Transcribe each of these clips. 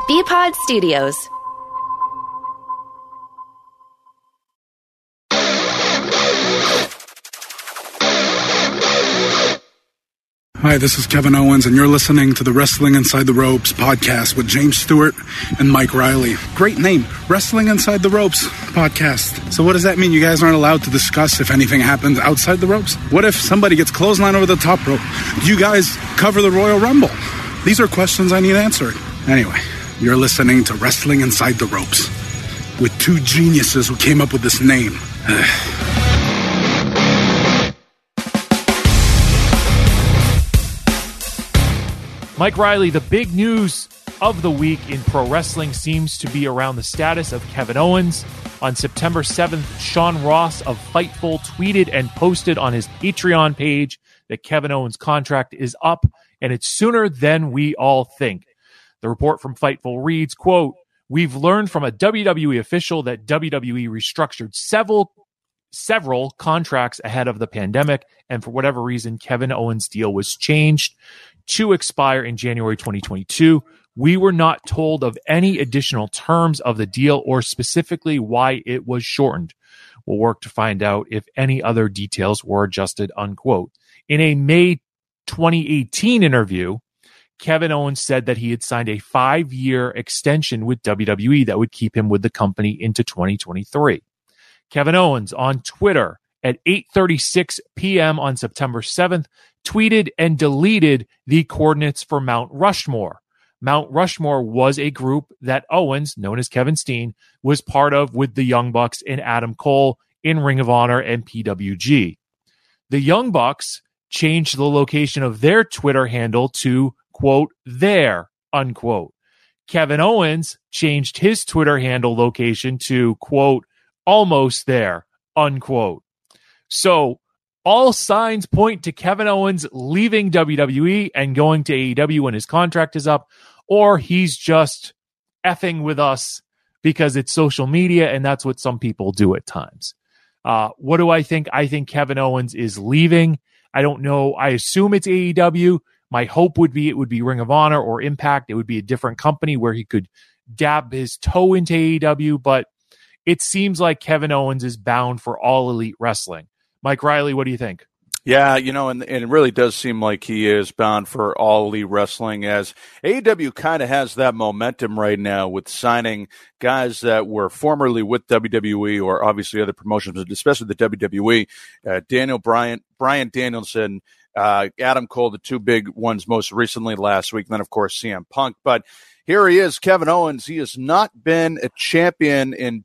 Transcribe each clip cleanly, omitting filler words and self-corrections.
BPod Studios. Hi, this is Kevin Owens, and you're listening to the Wrestling Inside the Ropes podcast with James Stewart and Mike Riley. Great name, Wrestling Inside the Ropes podcast. So what does that mean? You guys aren't allowed to discuss if anything happens outside the ropes? What if somebody gets clotheslined over the top rope? Do you guys cover the Royal Rumble? These are questions I need answered. Anyway, you're listening to Wrestling Inside the Ropes with two geniuses who came up with this name. Mike Riley, the big news of the week in pro wrestling seems to be around the status of Kevin Owens. On September 7th, Sean Ross of Fightful tweeted and posted on his Patreon page that Kevin Owens' contract is up, and it's sooner than we all think. The report from Fightful reads, quote, "We've learned from a WWE official that WWE restructured several contracts ahead of the pandemic, and for whatever reason, Kevin Owens' deal was changed to expire in January 2022. We were not told of any additional terms of the deal or specifically why it was shortened. We'll work to find out if any other details were adjusted," unquote. In a May 2018 interview, Kevin Owens said that he had signed a 5-year extension with WWE that would keep him with the company into 2023. Kevin Owens on Twitter at 8:36 p.m. on September 7th tweeted and deleted the coordinates for Mount Rushmore. Mount Rushmore was a group that Owens, known as Kevin Steen, was part of with the Young Bucks and Adam Cole in Ring of Honor and PWG. The Young Bucks changed the location of their Twitter handle to, quote, "there," unquote. Kevin Owens changed his Twitter handle location to, quote, "almost there," unquote. So all signs point to Kevin Owens leaving WWE and going to AEW when his contract is up, or he's just effing with us because it's social media and that's what some people do at times. What do I think? I think Kevin Owens is leaving. I don't know. I assume it's AEW. My hope would be it would be Ring of Honor or Impact. It would be a different company where he could dab his toe into AEW, but it seems like Kevin Owens is bound for All Elite Wrestling. Mike Riley, what do you think? Yeah, and it really does seem like he is bound for All Elite Wrestling, as AEW kind of has that momentum right now with signing guys that were formerly with WWE or obviously other promotions, but especially the WWE. Bryan Danielson, Adam Cole, the two big ones most recently last week, and then, of course, CM Punk. But here he is, Kevin Owens. He has not been a champion in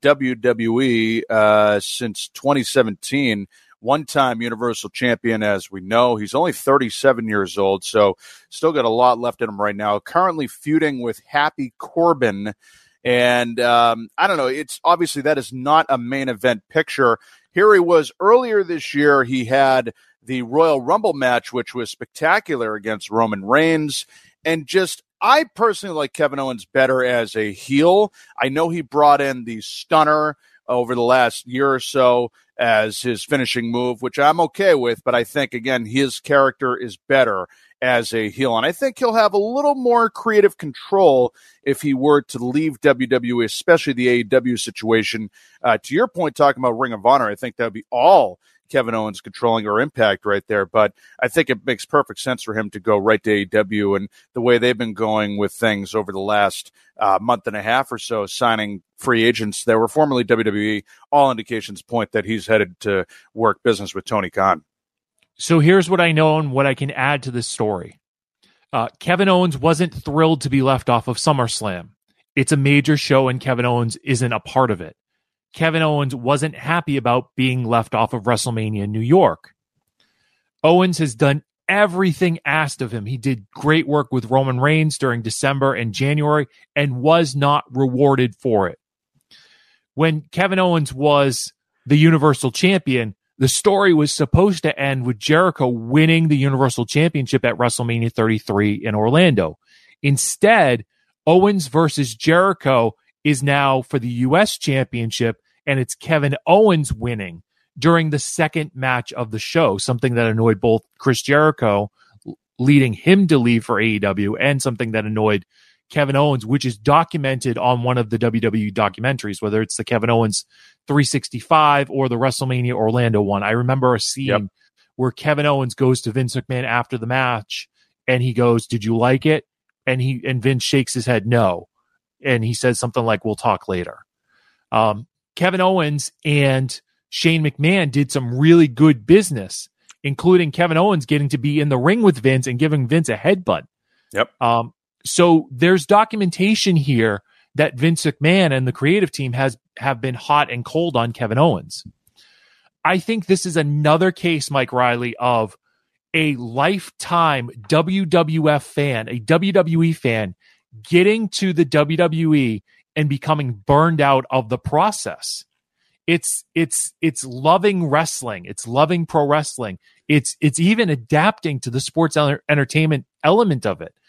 WWE since 2017. One-time Universal Champion, as we know. He's only 37 years old, so still got a lot left in him right now. Currently feuding with Happy Corbin, and I don't know. It's obviously that is not a main event picture. Here he was earlier this year. He had the Royal Rumble match, which was spectacular against Roman Reigns, and just I personally like Kevin Owens better as a heel. I know he brought in the Stunner over the last year or so as his finishing move, which I'm okay with, but I think, again, his character is better as a heel. And I think he'll have a little more creative control if he were to leave WWE, especially the AEW situation. To your point, talking about Ring of Honor, I think that would be all Kevin Owens controlling or Impact right there. But I think it makes perfect sense for him to go right to AEW, and the way they've been going with things over the last month and a half or so, signing free agents that were formerly WWE, all indications point that he's headed to work business with Tony Khan. So here's what I know and what I can add to this story. Kevin Owens wasn't thrilled to be left off of SummerSlam. It's a major show and Kevin Owens isn't a part of it. Kevin Owens wasn't happy about being left off of WrestleMania in New York. Owens has done everything asked of him. He did great work with Roman Reigns during December and January and was not rewarded for it. When Kevin Owens was the Universal Champion, the story was supposed to end with Jericho winning the Universal Championship at WrestleMania 33 in Orlando. Instead, Owens versus Jericho is now for the U.S. Championship, and it's Kevin Owens winning during the second match of the show, something that annoyed both Chris Jericho, leading him to leave for AEW, and something that annoyed Kevin Owens, which is documented on one of the WWE documentaries, whether it's the Kevin Owens 365 or the WrestleMania Orlando one. I remember a scene where Kevin Owens goes to Vince McMahon after the match and he goes, "Did you like it?" And Vince shakes his head no. And he says something like, "We'll talk later." Kevin Owens and Shane McMahon did some really good business, including Kevin Owens getting to be in the ring with Vince and giving Vince a headbutt. Yep. So there's documentation here that Vince McMahon and the creative team have been hot and cold on Kevin Owens. I think this is another case, Mike Riley, of a lifetime WWF fan, a WWE fan, getting to the WWE and becoming burned out of the process. It's loving wrestling. It's loving pro wrestling. It's even adapting to the sports entertainment element of it.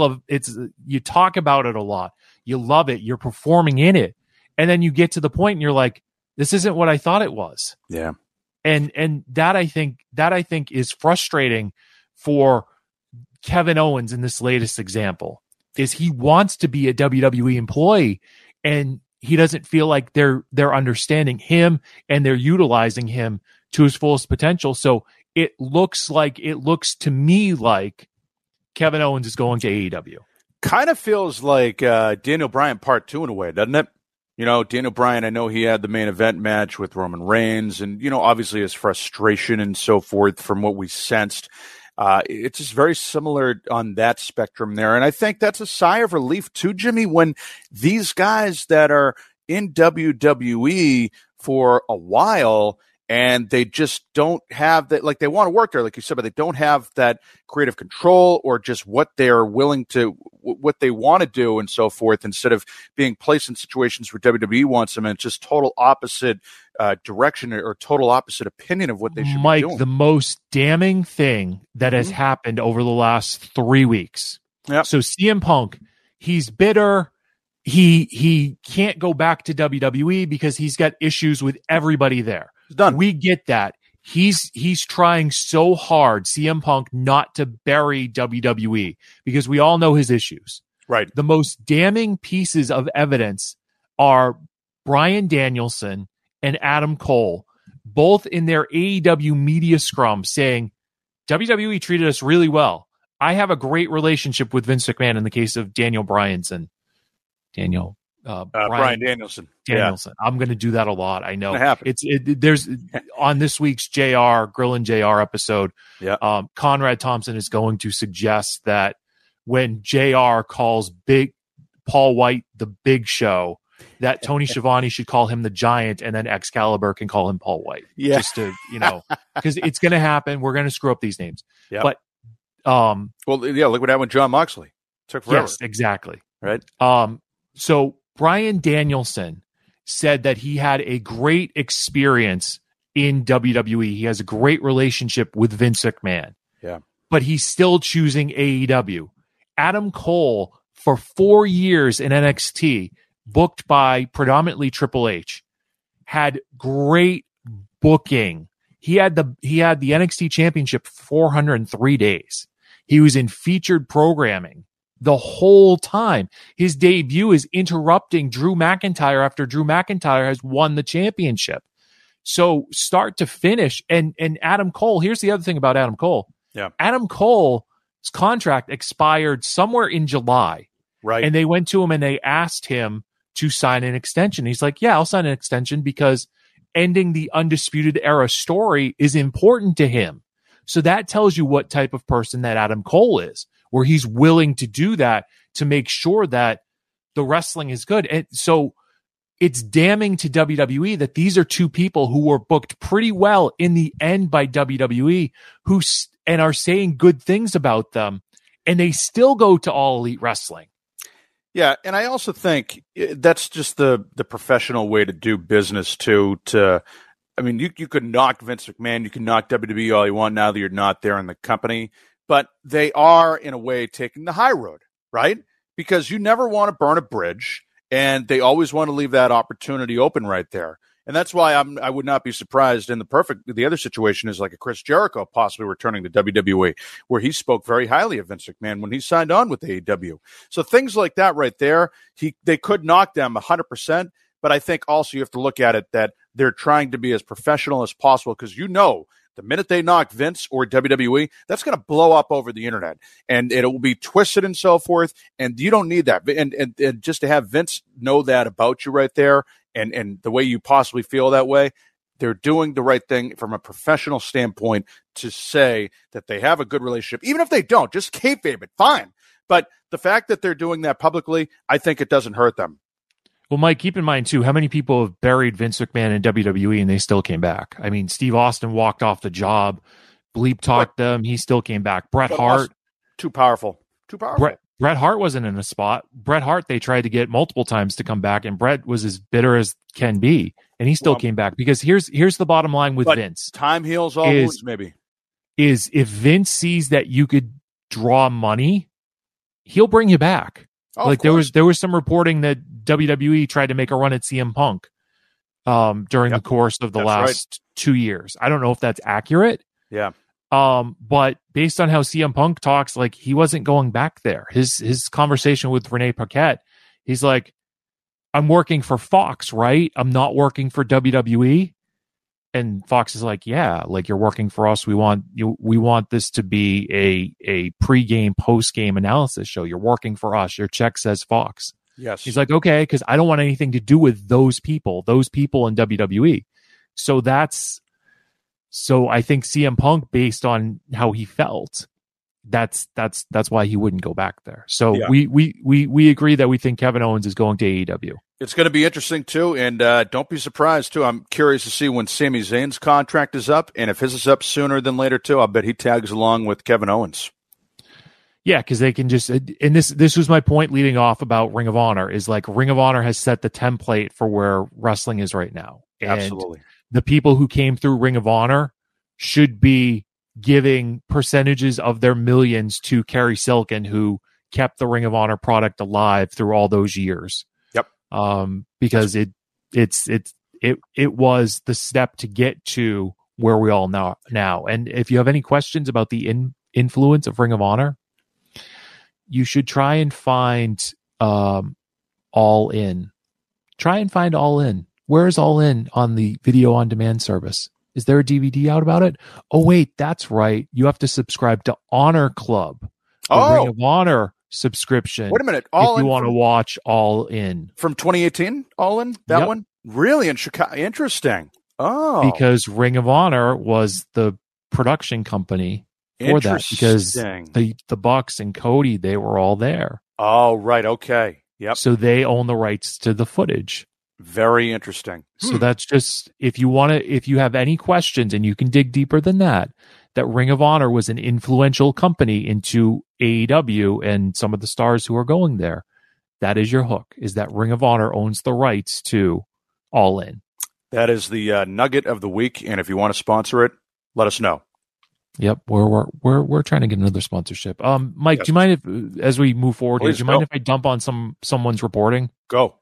You talk about it a lot. You love it. You're performing in it. And then you get to the point and you're like, this isn't what I thought it was. Yeah. And that I think is frustrating for Kevin Owens in this latest example, is he wants to be a WWE employee and he doesn't feel like they're understanding him and they're utilizing him to his fullest potential. So it looks to me like Kevin Owens is going to AEW. Kind of feels like Daniel Bryan Part 2 in a way, doesn't it? You know, Daniel Bryan, I know he had the main event match with Roman Reigns and, you know, obviously his frustration and so forth from what we sensed. It's just very similar on that spectrum there. And I think that's a sigh of relief too, Jimmy, when these guys that are in WWE for a while and they just don't have that, like they want to work there, like you said, but they don't have that creative control or just what they're willing to, what they want to do and so forth, instead of being placed in situations where WWE wants them, and it's just total opposite direction or total opposite opinion of what they should be doing. Mike, the most damning thing that has happened over the last 3 weeks. Yep. So CM Punk, he's bitter. He can't go back to WWE because he's got issues with everybody there. Done. We get that. He's trying so hard, CM Punk, not to bury WWE because we all know his issues. Right. The most damning pieces of evidence are Bryan Danielson and Adam Cole, both in their AEW media scrum saying, WWE treated us really well. I have a great relationship with Vince McMahon in the case of Brian Danielson. Yeah. I'm going to do that a lot. I know it's there's on this week's Grillin' JR episode. Yeah. Conrad Thompson is going to suggest that when JR calls Paul White the Big Show, that Tony Schiavone should call him the Giant, and then Excalibur can call him Paul White. Yeah. Just to, because it's going to happen. We're going to screw up these names. Yeah. But, look what happened with John Moxley. Took forever. Yes, exactly. Right. So Bryan Danielson said that he had a great experience in WWE. He has a great relationship with Vince McMahon. Yeah. But he's still choosing AEW. Adam Cole, for 4 years in NXT, booked by predominantly Triple H, had great booking. He had the NXT Championship 403 days. He was in featured programming the whole time. His debut is interrupting Drew McIntyre after Drew McIntyre has won the championship. So start to finish. And Adam Cole, here's the other thing about Adam Cole. Yeah. Adam Cole's contract expired somewhere in July. Right. And they went to him and they asked him to sign an extension. He's like, yeah, I'll sign an extension because ending the Undisputed Era story is important to him. So that tells you what type of person that Adam Cole is, where he's willing to do that to make sure that the wrestling is good. And so it's damning to WWE that these are two people who were booked pretty well in the end by WWE and are saying good things about them, and they still go to All Elite Wrestling. Yeah, and I also think that's just the professional way to do business too. You could knock Vince McMahon, you can knock WWE all you want now that you're not there in the company, but they are in a way taking the high road, right? Because you never want to burn a bridge, and they always want to leave that opportunity open right there. And that's why I would not be surprised. And the other situation is like a Chris Jericho possibly returning to WWE, where he spoke very highly of Vince McMahon when he signed on with AEW. So things like that right there, they could knock them 100%. But I think also you have to look at it that they're trying to be as professional as possible, because the minute they knock Vince or WWE, that's going to blow up over the internet, and it will be twisted and so forth. And you don't need that. And just to have Vince know that about you right there, and the way you possibly feel that way, they're doing the right thing from a professional standpoint to say that they have a good relationship. Even if they don't, just kayfabe it, fine. But the fact that they're doing that publicly, I think it doesn't hurt them. Well, Mike, keep in mind, too, how many people have buried Vince McMahon in WWE and they still came back? I mean, Steve Austin walked off the job, bleep talked them, he still came back. Bret Hart. Too powerful. Bret Hart wasn't in a spot. Bret Hart, they tried to get multiple times to come back, and Bret was as bitter as can be, and he still came back. Because here's the bottom line with Vince. Time heals all wounds, maybe. Is if Vince sees that you could draw money, he'll bring you back. Oh, like there was some reporting that WWE tried to make a run at CM Punk during the course of the last 2 years. I don't know if that's accurate. Yeah. But based on how CM Punk talks, like he wasn't going back there. His conversation with Renee Paquette, he's like, I'm working for Fox, right? I'm not working for WWE. And Fox is like, yeah, like you're working for us. We want this to be a pre-game, post-game analysis show. You're working for us. Your check says Fox. Yes. He's like, okay, because I don't want anything to do with those people in WWE. So I think CM Punk, based on how he felt, that's why he wouldn't go back there. So we agree that we think Kevin Owens is going to AEW. It's going to be interesting too, and don't be surprised too. I'm curious to see when Sami Zayn's contract is up, and if his is up sooner than later too. I'll bet he tags along with Kevin Owens. Yeah, because they can just, and this was my point leading off about Ring of Honor, is like Ring of Honor has set the template for where wrestling is right now. And absolutely. The people who came through Ring of Honor should be giving percentages of their millions to Kerry Silkin, who kept the Ring of Honor product alive through all those years. Yep. Because it was the step to get to where we all know now. And if you have any questions about the influence of Ring of Honor, you should try and find All In. Try and find All In. Where is All In on the video on demand service? Is there a DVD out about it? Oh, wait, that's right. You have to subscribe to Honor Club. Ring of Honor subscription. Wait a minute. If you want to watch All In. From 2018, All In? That one? Really? In Chicago? Interesting. Oh. Because Ring of Honor was the production company for that. Because the Bucks and Cody, they were all there. Oh, right. Okay. Yep. So they own the rights to the footage. Very interesting. So that's just, if you have any questions, and you can dig deeper than that Ring of Honor was an influential company into AEW and some of the stars who are going there. That is your hook, is that Ring of Honor owns the rights to All In. That is the nugget of the week. And if you want to sponsor it, let us know. Yep, we're trying to get another sponsorship. Mike, yes. Do you mind if, as we move forward here, do you mind if I dump on someone's reporting? Go.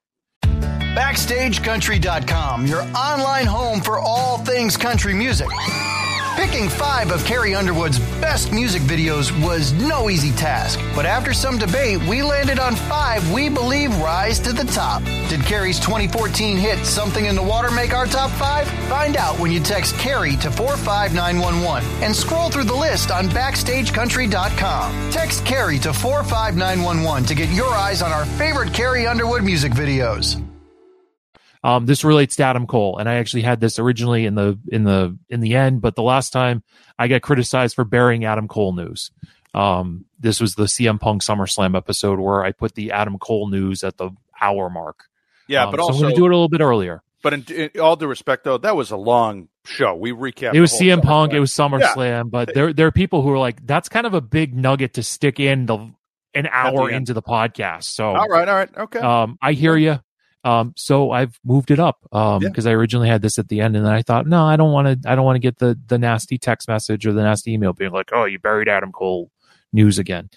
BackstageCountry.com, your online home for all things country music. Picking 5 of Carrie Underwood's best music videos was no easy task, but after some debate, we landed on 5 we believe rise to the top. Did Carrie's 2014 hit Something in the Water make our top 5? Find out when you text Carrie to 45911 and scroll through the list on BackstageCountry.com. Text Carrie to 45911 to get your eyes on our favorite Carrie Underwood music videos. This relates to Adam Cole, and I actually had this originally in the end, but the last time I got criticized for burying Adam Cole news. This was the CM Punk SummerSlam episode where I put the Adam Cole news at the hour mark. Yeah, but also I'm going to do it a little bit earlier. But in all due respect, though, that was a long show. We recapped. It was CM Punk. It was SummerSlam, but there are people who are like, that's kind of a big nugget to stick in an hour into the podcast. So all right, okay. I hear you. So I've moved it up because I originally had this at the end, and then I thought, no, I don't want to get the nasty text message or the nasty email being like, oh, you buried Adam Cole news again.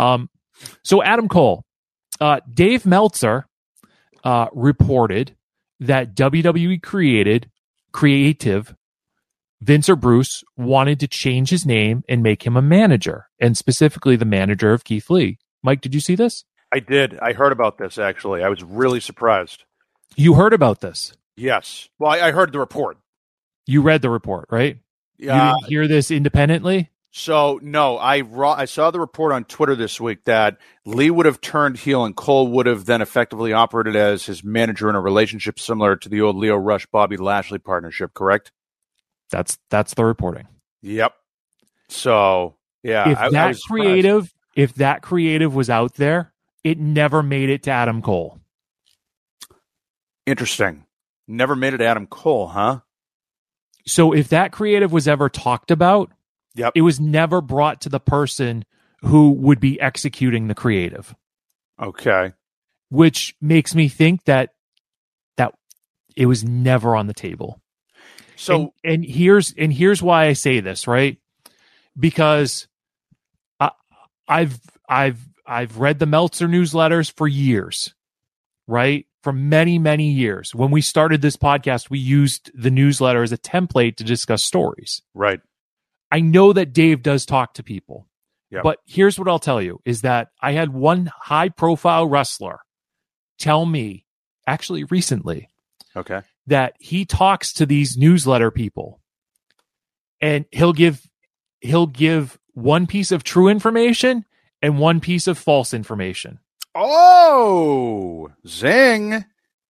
So Adam Cole, Dave Meltzer reported that WWE creative Vince or Bruce wanted to change his name and make him a manager, and specifically the manager of Keith Lee. Mike, did you see this? I did. I heard about this, actually. I was really surprised. You heard about this? Yes. Well, I heard the report. You read the report, right? Yeah. You didn't hear this independently? So, no, I saw the report on Twitter this week that Lee would have turned heel and Cole would have then effectively operated as his manager in a relationship similar to the old Leo Rush, Bobby Lashley partnership, correct? That's the reporting. Yep. So, yeah. If that creative was out there, it never made it to Adam Cole. Interesting. Never made it to Adam Cole, huh? So if that creative was ever talked about, yep, it was never brought to the person who would be executing the creative. Okay. Which makes me think that it was never on the table. So and here's why I say this, right? Because I've read the Meltzer newsletters for years, right? For many, many years. When we started this podcast, we used the newsletter as a template to discuss stories. Right. I know that Dave does talk to people, yep, but here's what I'll tell you is that I had one high profile wrestler tell me actually recently, okay, that he talks to these newsletter people and he'll give one piece of true information and one piece of false information. Oh, zing.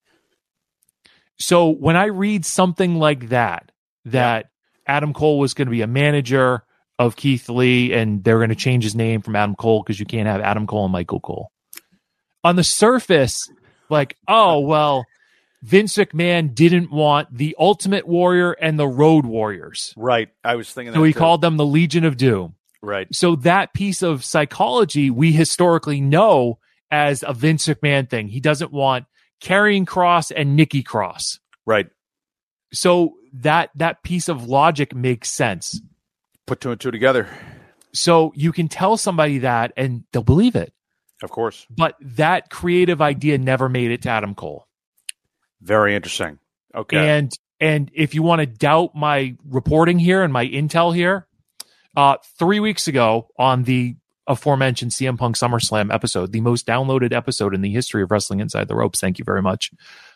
So when I read something like that Adam Cole was going to be a manager of Keith Lee and they're going to change his name from Adam Cole because you can't have Adam Cole and Michael Cole. On the surface, like, oh, well, Vince McMahon didn't want the Ultimate Warrior and the Road Warriors. Right. I was thinking that. So he called them the Legion of Doom. Right. So that piece of psychology we historically know as a Vince McMahon thing. He doesn't want Karrion Kross and Nikki Cross. Right. So that piece of logic makes sense. Put two and two together. So you can tell somebody that and they'll believe it. Of course. But that creative idea never made it to Adam Cole. Very interesting. Okay. And if you want to doubt my reporting here and my intel here, 3 weeks ago on the aforementioned CM Punk SummerSlam episode, the most downloaded episode in the history of Wrestling Inside the Ropes. Thank you very much.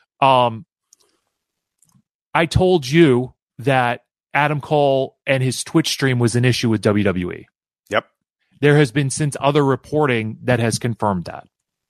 I told you that Adam Cole and his Twitch stream was an issue with WWE. Yep. There has been since other reporting that has confirmed that.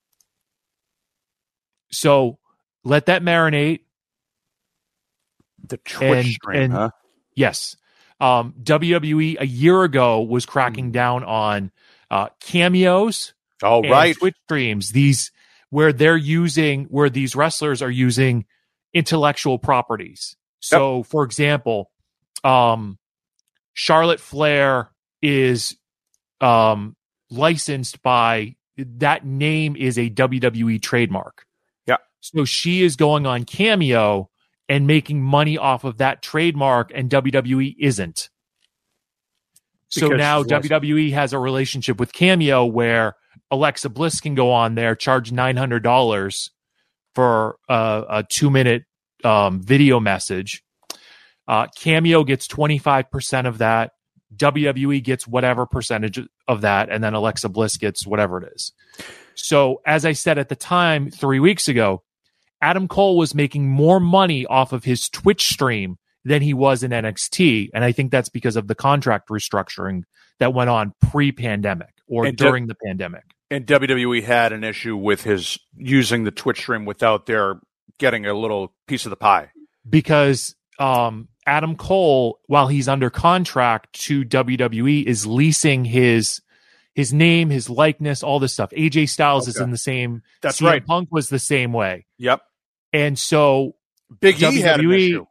So let that marinate. The Twitch stream, huh? Yes. WWE a year ago was cracking down on cameos. Oh, right. Twitch streams, these where these wrestlers are using intellectual properties. So, yep, for example, Charlotte Flair is licensed by, that name is a WWE trademark. Yeah. So she is going on Cameo and making money off of that trademark, and WWE isn't. So now WWE has a relationship with Cameo where Alexa Bliss can go on there, charge $900 for a 2-minute video message. Cameo gets 25% of that. WWE gets whatever percentage of that, and then Alexa Bliss gets whatever it is. So as I said at the time 3 weeks ago, Adam Cole was making more money off of his Twitch stream than he was in NXT. And I think that's because of the contract restructuring that went on pre-pandemic or during the pandemic. And WWE had an issue with his using the Twitch stream without their getting a little piece of the pie. Because Adam Cole, while he's under contract to WWE, is leasing his name, his likeness, all this stuff. AJ Styles is in the same. That's CM right. Punk was the same way. Yep. And so Big E had an issue.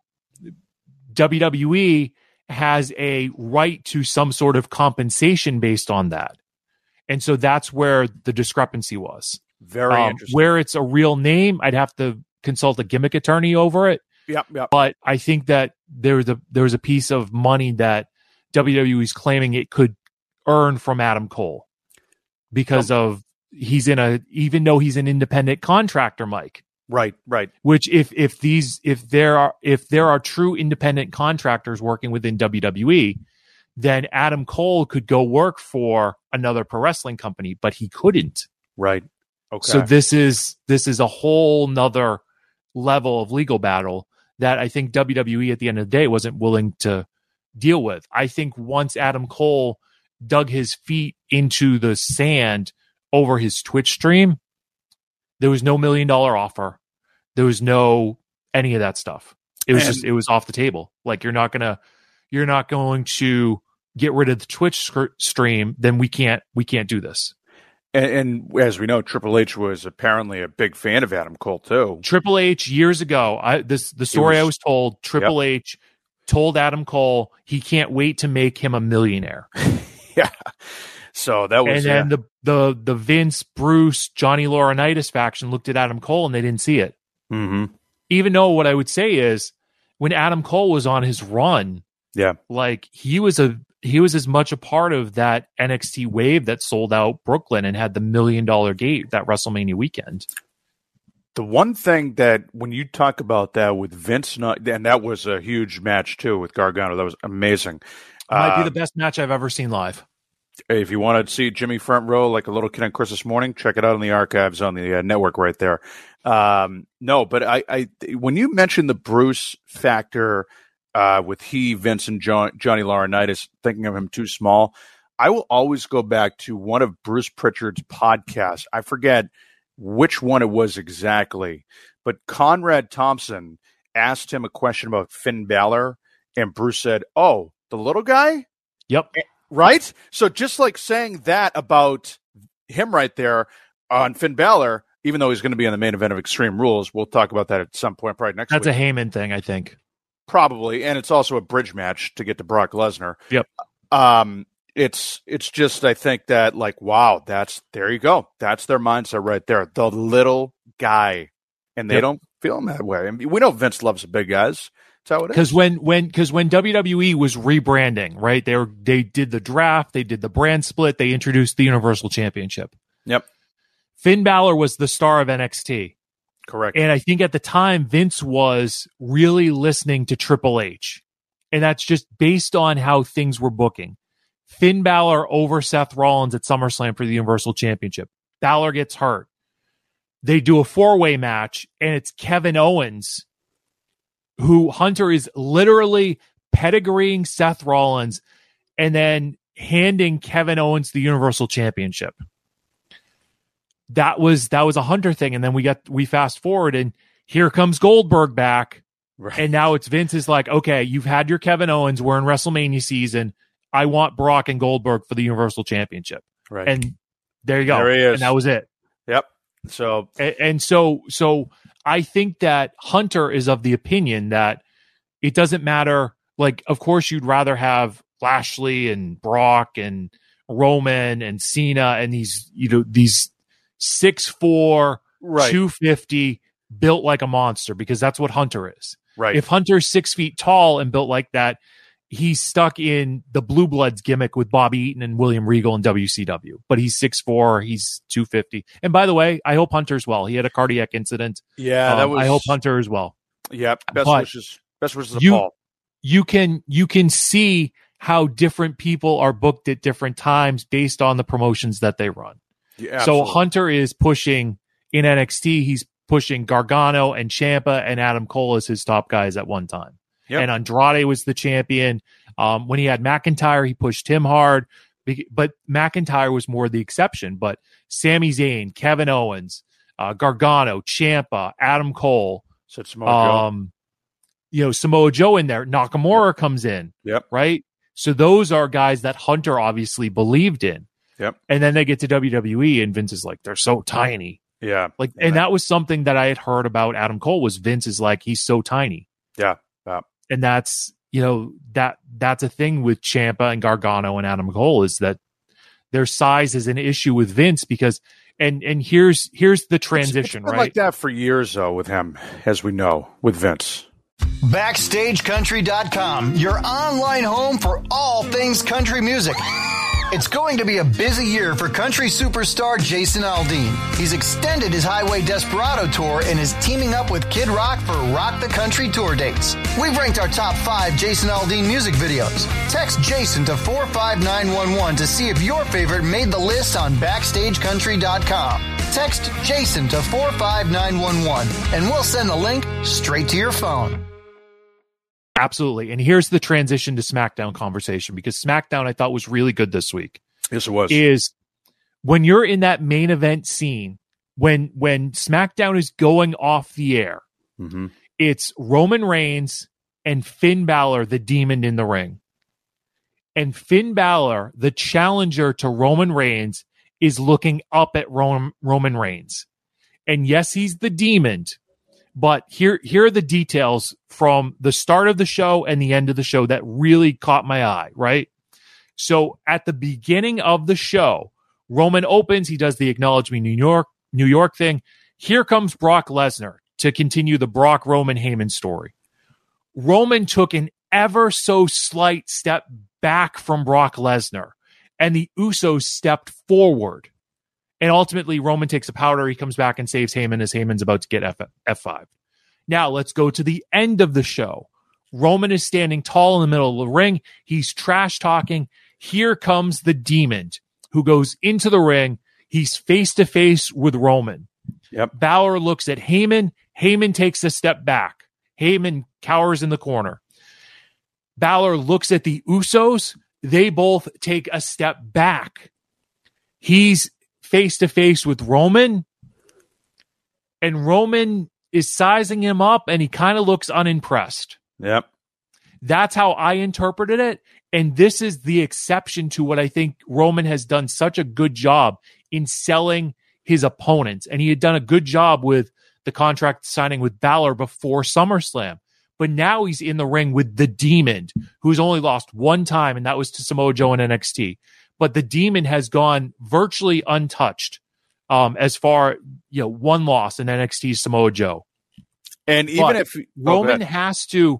WWE has a right to some sort of compensation based on that. And so that's where the discrepancy was. Very interesting. Where it's a real name, I'd have to consult a gimmick attorney over it. Yep. But I think that there was a piece of money that WWE is claiming it could earn from Adam Cole because of even though he's an independent contractor, Mike. Right. Which if there are true independent contractors working within WWE, then Adam Cole could go work for another pro wrestling company, but he couldn't. Right. Okay. So this is a whole nother level of legal battle that I think WWE at the end of the day wasn't willing to deal with. I think once Adam Cole dug his feet into the sand over his Twitch stream, there was no $1 million offer. There was no any of that stuff. It was it was off the table. Like, you're not going to get rid of the Twitch stream, then we can't do this. And as we know, Triple H was apparently a big fan of Adam Cole too. Triple H years ago, the story I was told, Triple H told Adam Cole he can't wait to make him a millionaire. Yeah. So that was, and then the Vince, Bruce, Johnny Laurinaitis faction looked at Adam Cole and they didn't see it. Mm-hmm. Even though what I would say is when Adam Cole was on his run, like he was as much a part of that NXT wave that sold out Brooklyn and had the $1 million gate that WrestleMania weekend. The one thing that when you talk about that with Vince, and that was a huge match too with Gargano, that was amazing. Might be the best match I've ever seen live. If you want to see Jimmy front row like a little kid on Christmas morning, check it out in the archives on the network right there. No, but I when you mentioned the Bruce factor with Vince and Johnny Laurinaitis, thinking of him too small, I will always go back to one of Bruce Pritchard's podcasts. I forget which one it was exactly, but Conrad Thompson asked him a question about Finn Balor, and Bruce said, "Oh, the little guy?" Yep. Right? So just like saying that about him right there on Finn Balor, even though he's going to be in the main event of Extreme Rules, we'll talk about that at some point probably next week. That's a Heyman thing, I think. Probably, and it's also a bridge match to get to Brock Lesnar. Yep. It's just, I think that, like, wow, there you go. That's their mindset right there. The little guy. And they don't feel him that way. I mean, we know Vince loves the big guys. That's how it is. Because when WWE was rebranding, right? They did the draft, they did the brand split, they introduced the Universal Championship. Yep. Finn Balor was the star of NXT. Correct. And I think at the time, Vince was really listening to Triple H. And that's just based on how things were booking. Finn Balor over Seth Rollins at SummerSlam for the Universal Championship. Balor gets hurt. They do a 4-way match, and it's Kevin Owens, who Hunter is literally pedigreeing Seth Rollins and then handing Kevin Owens the Universal Championship. That was a Hunter thing. And then we fast forward and here comes Goldberg back. Right. And now it's Vince is like, okay, you've had your Kevin Owens. We're in WrestleMania season. I want Brock and Goldberg for the Universal Championship. Right. And there you go. There he is. And that was it. Yep. So I think that Hunter is of the opinion that it doesn't matter. Like, of course, you'd rather have Lashley and Brock and Roman and Cena and these 6'4", 250 built like a monster, because that's what Hunter is. Right. If Hunter's 6 feet tall and built like that, he's stuck in the Blue Bloods gimmick with Bobby Eaton and William Regal in WCW. But he's 6'4", he's 250. And by the way, I hope Hunter's well. He had a cardiac incident. Yeah, I hope Hunter is well. Yeah, best wishes to Paul. You can see how different people are booked at different times based on the promotions that they run. Yeah, so Hunter is pushing in NXT. He's pushing Gargano and Ciampa and Adam Cole as his top guys at one time. Yep. And Andrade was the champion. When he had McIntyre, he pushed him hard, but McIntyre was more the exception. But Sami Zayn, Kevin Owens, Gargano, Ciampa, Adam Cole, Samoa Joe in there. Nakamura comes in. Yep. Right. So those are guys that Hunter obviously believed in. Yep. And then they get to WWE and Vince is like, they're so tiny. Yeah. And that was something that I had heard about Adam Cole was Vince is like, he's so tiny. Yeah. Yeah. And that's, that's a thing with Ciampa and Gargano and Adam Cole is that their size is an issue with Vince because, and here's the transition, it's been right? Like that for years though with him, as we know, with Vince. BackstageCountry.com, your online home for all things country music. It's going to be a busy year for country superstar Jason Aldean. He's extended his Highway Desperado tour and is teaming up with Kid Rock for Rock the Country tour dates. We've ranked our top 5 Jason Aldean music videos. Text Jason to 45911 to see if your favorite made the list on BackstageCountry.com. Text Jason to 45911 and we'll send the link straight to your phone. Absolutely. And here's the transition to SmackDown conversation, because SmackDown I thought was really good this week. Yes, it was. Is when you're in that main event scene, when SmackDown is going off the air, it's Roman Reigns and Finn Balor, the demon in the ring. And Finn Balor, the challenger to Roman Reigns, is looking up at Roman Reigns. And yes, he's the demon. But here are the details from the start of the show and the end of the show that really caught my eye, right? So at the beginning of the show, Roman opens, he does the Acknowledge Me New York thing. Here comes Brock Lesnar to continue the Brock Roman Heyman story. Roman took an ever so slight step back from Brock Lesnar, and the Usos stepped forward. And ultimately, Roman takes a powder. He comes back and saves Heyman as Heyman's about to get F5. Now, let's go to the end of the show. Roman is standing tall in the middle of the ring. He's trash talking. Here comes the demon who goes into the ring. He's face to face with Roman. Yep. Balor looks at Heyman. Heyman takes a step back. Heyman cowers in the corner. Balor looks at the Usos. They both take a step back. He's face to face with Roman, and Roman is sizing him up, and he kind of looks unimpressed. Yep. That's how I interpreted it. And this is the exception to what I think Roman has done such a good job in selling his opponents. And he had done a good job with the contract signing with Balor before SummerSlam. But now he's in the ring with the Demon, who's only lost one time, and that was to Samoa Joe in NXT. But the Demon has gone virtually untouched as far, one loss in NXT Samoa Joe. And even if Roman has to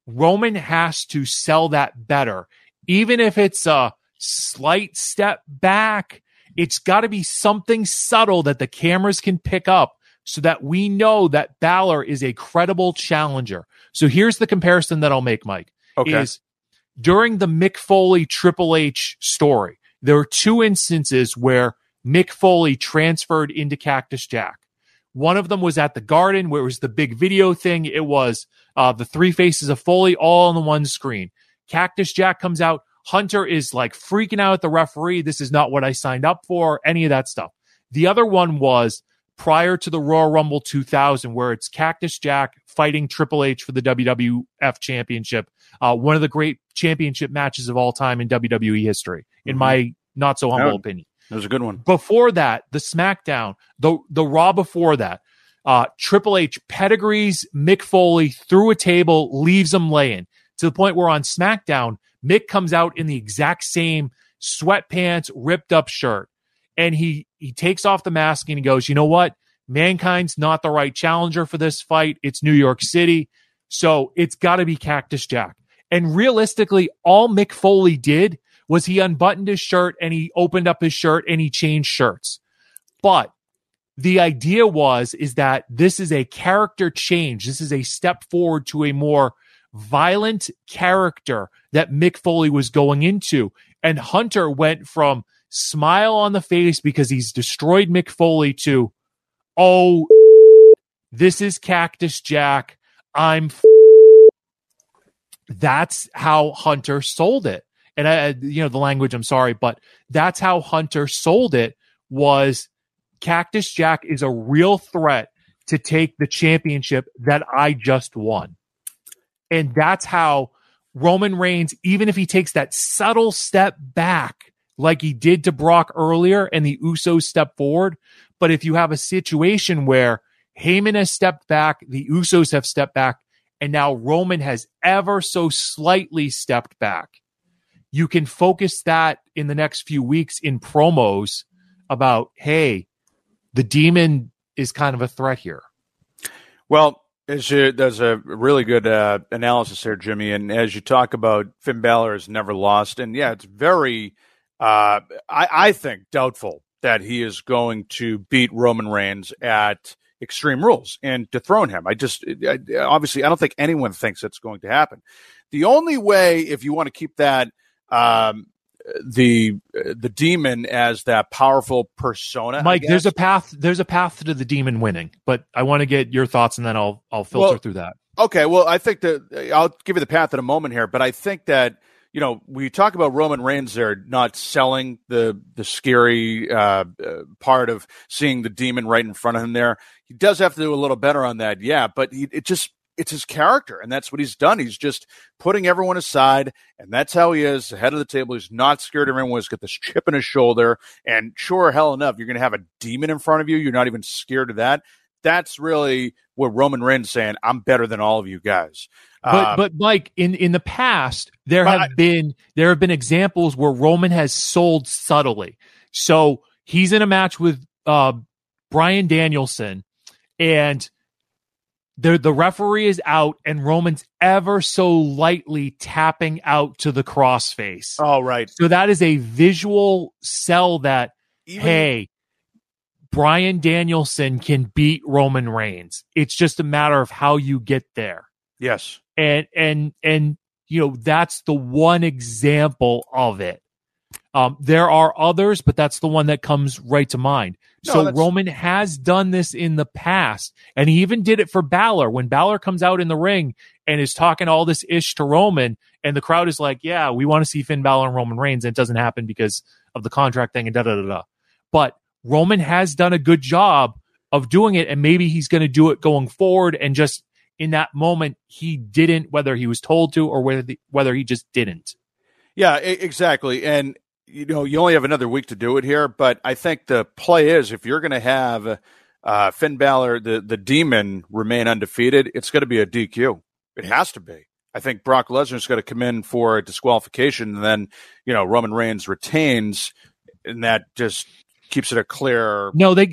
sell that better, even if it's a slight step back, it's got to be something subtle that the cameras can pick up so that we know that Balor is a credible challenger. So here's the comparison that I'll make, Mike. Okay. Is during the Mick Foley Triple H story, there were 2 instances where Mick Foley transferred into Cactus Jack. One of them was at the Garden, where it was the big video thing. It was the 3 faces of Foley all on the one screen. Cactus Jack comes out. Hunter is like freaking out at the referee. This is not what I signed up for, any of that stuff. The other one was prior to the Royal Rumble 2000, where it's Cactus Jack fighting Triple H for the WWF Championship. One of the great championship matches of all time in WWE history, in my not so humble opinion. It was a good one. Before that, the SmackDown, the Raw before that, Triple H pedigrees Mick Foley through a table, leaves him laying, to the point where on SmackDown, Mick comes out in the exact same sweatpants, ripped up shirt. And he takes off the mask and he goes, you know what? Mankind's not the right challenger for this fight. It's New York City. So it's got to be Cactus Jack. And realistically, all Mick Foley did was he unbuttoned his shirt and he opened up his shirt and he changed shirts. But the idea is that this is a character change. This is a step forward to a more violent character that Mick Foley was going into. And Hunter went from smile on the face because he's destroyed Mick Foley to, oh, this is Cactus Jack. That's how Hunter sold it. And the language, I'm sorry, but that's how Hunter sold it, was Cactus Jack is a real threat to take the championship that I just won. And that's how Roman Reigns, even if he takes that subtle step back, like he did to Brock earlier, and the Usos step forward. But if you have a situation where Heyman has stepped back, the Usos have stepped back, and now Roman has ever so slightly stepped back, you can focus that in the next few weeks in promos about, hey, the Demon is kind of a threat here. Well, there's a really good analysis there, Jimmy. And as you talk about, Finn Balor has never lost. And yeah, it's very I think doubtful that he is going to beat Roman Reigns at Extreme Rules and dethrone him. Obviously, I don't think anyone thinks that's going to happen. The only way, if you want to keep that the Demon as that powerful persona, Mike, there's a path to the Demon winning, but I want to get your thoughts, and then I'll filter through that. Okay, well, I think that I'll give you the path in a moment here, but I think that, you know, we talk about Roman Reigns there not selling the scary part of seeing the Demon right in front of him there. He does have to do a little better on that, yeah, but it's his character, and that's what he's done. He's just putting everyone aside, and that's how he is, head of the table. He's not scared of everyone. He's got this chip in his shoulder, and sure, hell enough, you're going to have a demon in front of you. You're not even scared of that. That's really what Roman Reigns is saying. I'm better than all of you guys. But Mike, in the past, there have been examples where Roman has sold subtly. So he's in a match with Bryan Danielson, and the referee is out, and Roman's ever so lightly tapping out to the crossface. Oh, right. So that is a visual sell that, hey, Bryan Danielson can beat Roman Reigns. It's just a matter of how you get there. Yes. And you know, that's the one example of it. There are others, but that's the one that comes right to mind. So Roman has done this in the past, and he even did it for Balor. When Balor comes out in the ring and is talking all this ish to Roman, and the crowd is like, yeah, we want to see Finn Balor and Roman Reigns, and it doesn't happen because of the contract thing and da-da-da-da. But Roman has done a good job of doing it, and maybe he's going to do it going forward, and just in that moment, he didn't, whether he was told to or whether he just didn't. Yeah, exactly. And, you know, you only have another week to do it here, but I think the play is, if you're going to have Finn Balor, the Demon, remain undefeated, it's going to be a DQ. It has to be. I think Brock Lesnar's going to come in for a disqualification, and then, you know, Roman Reigns retains, and that just keeps it a clear. No, they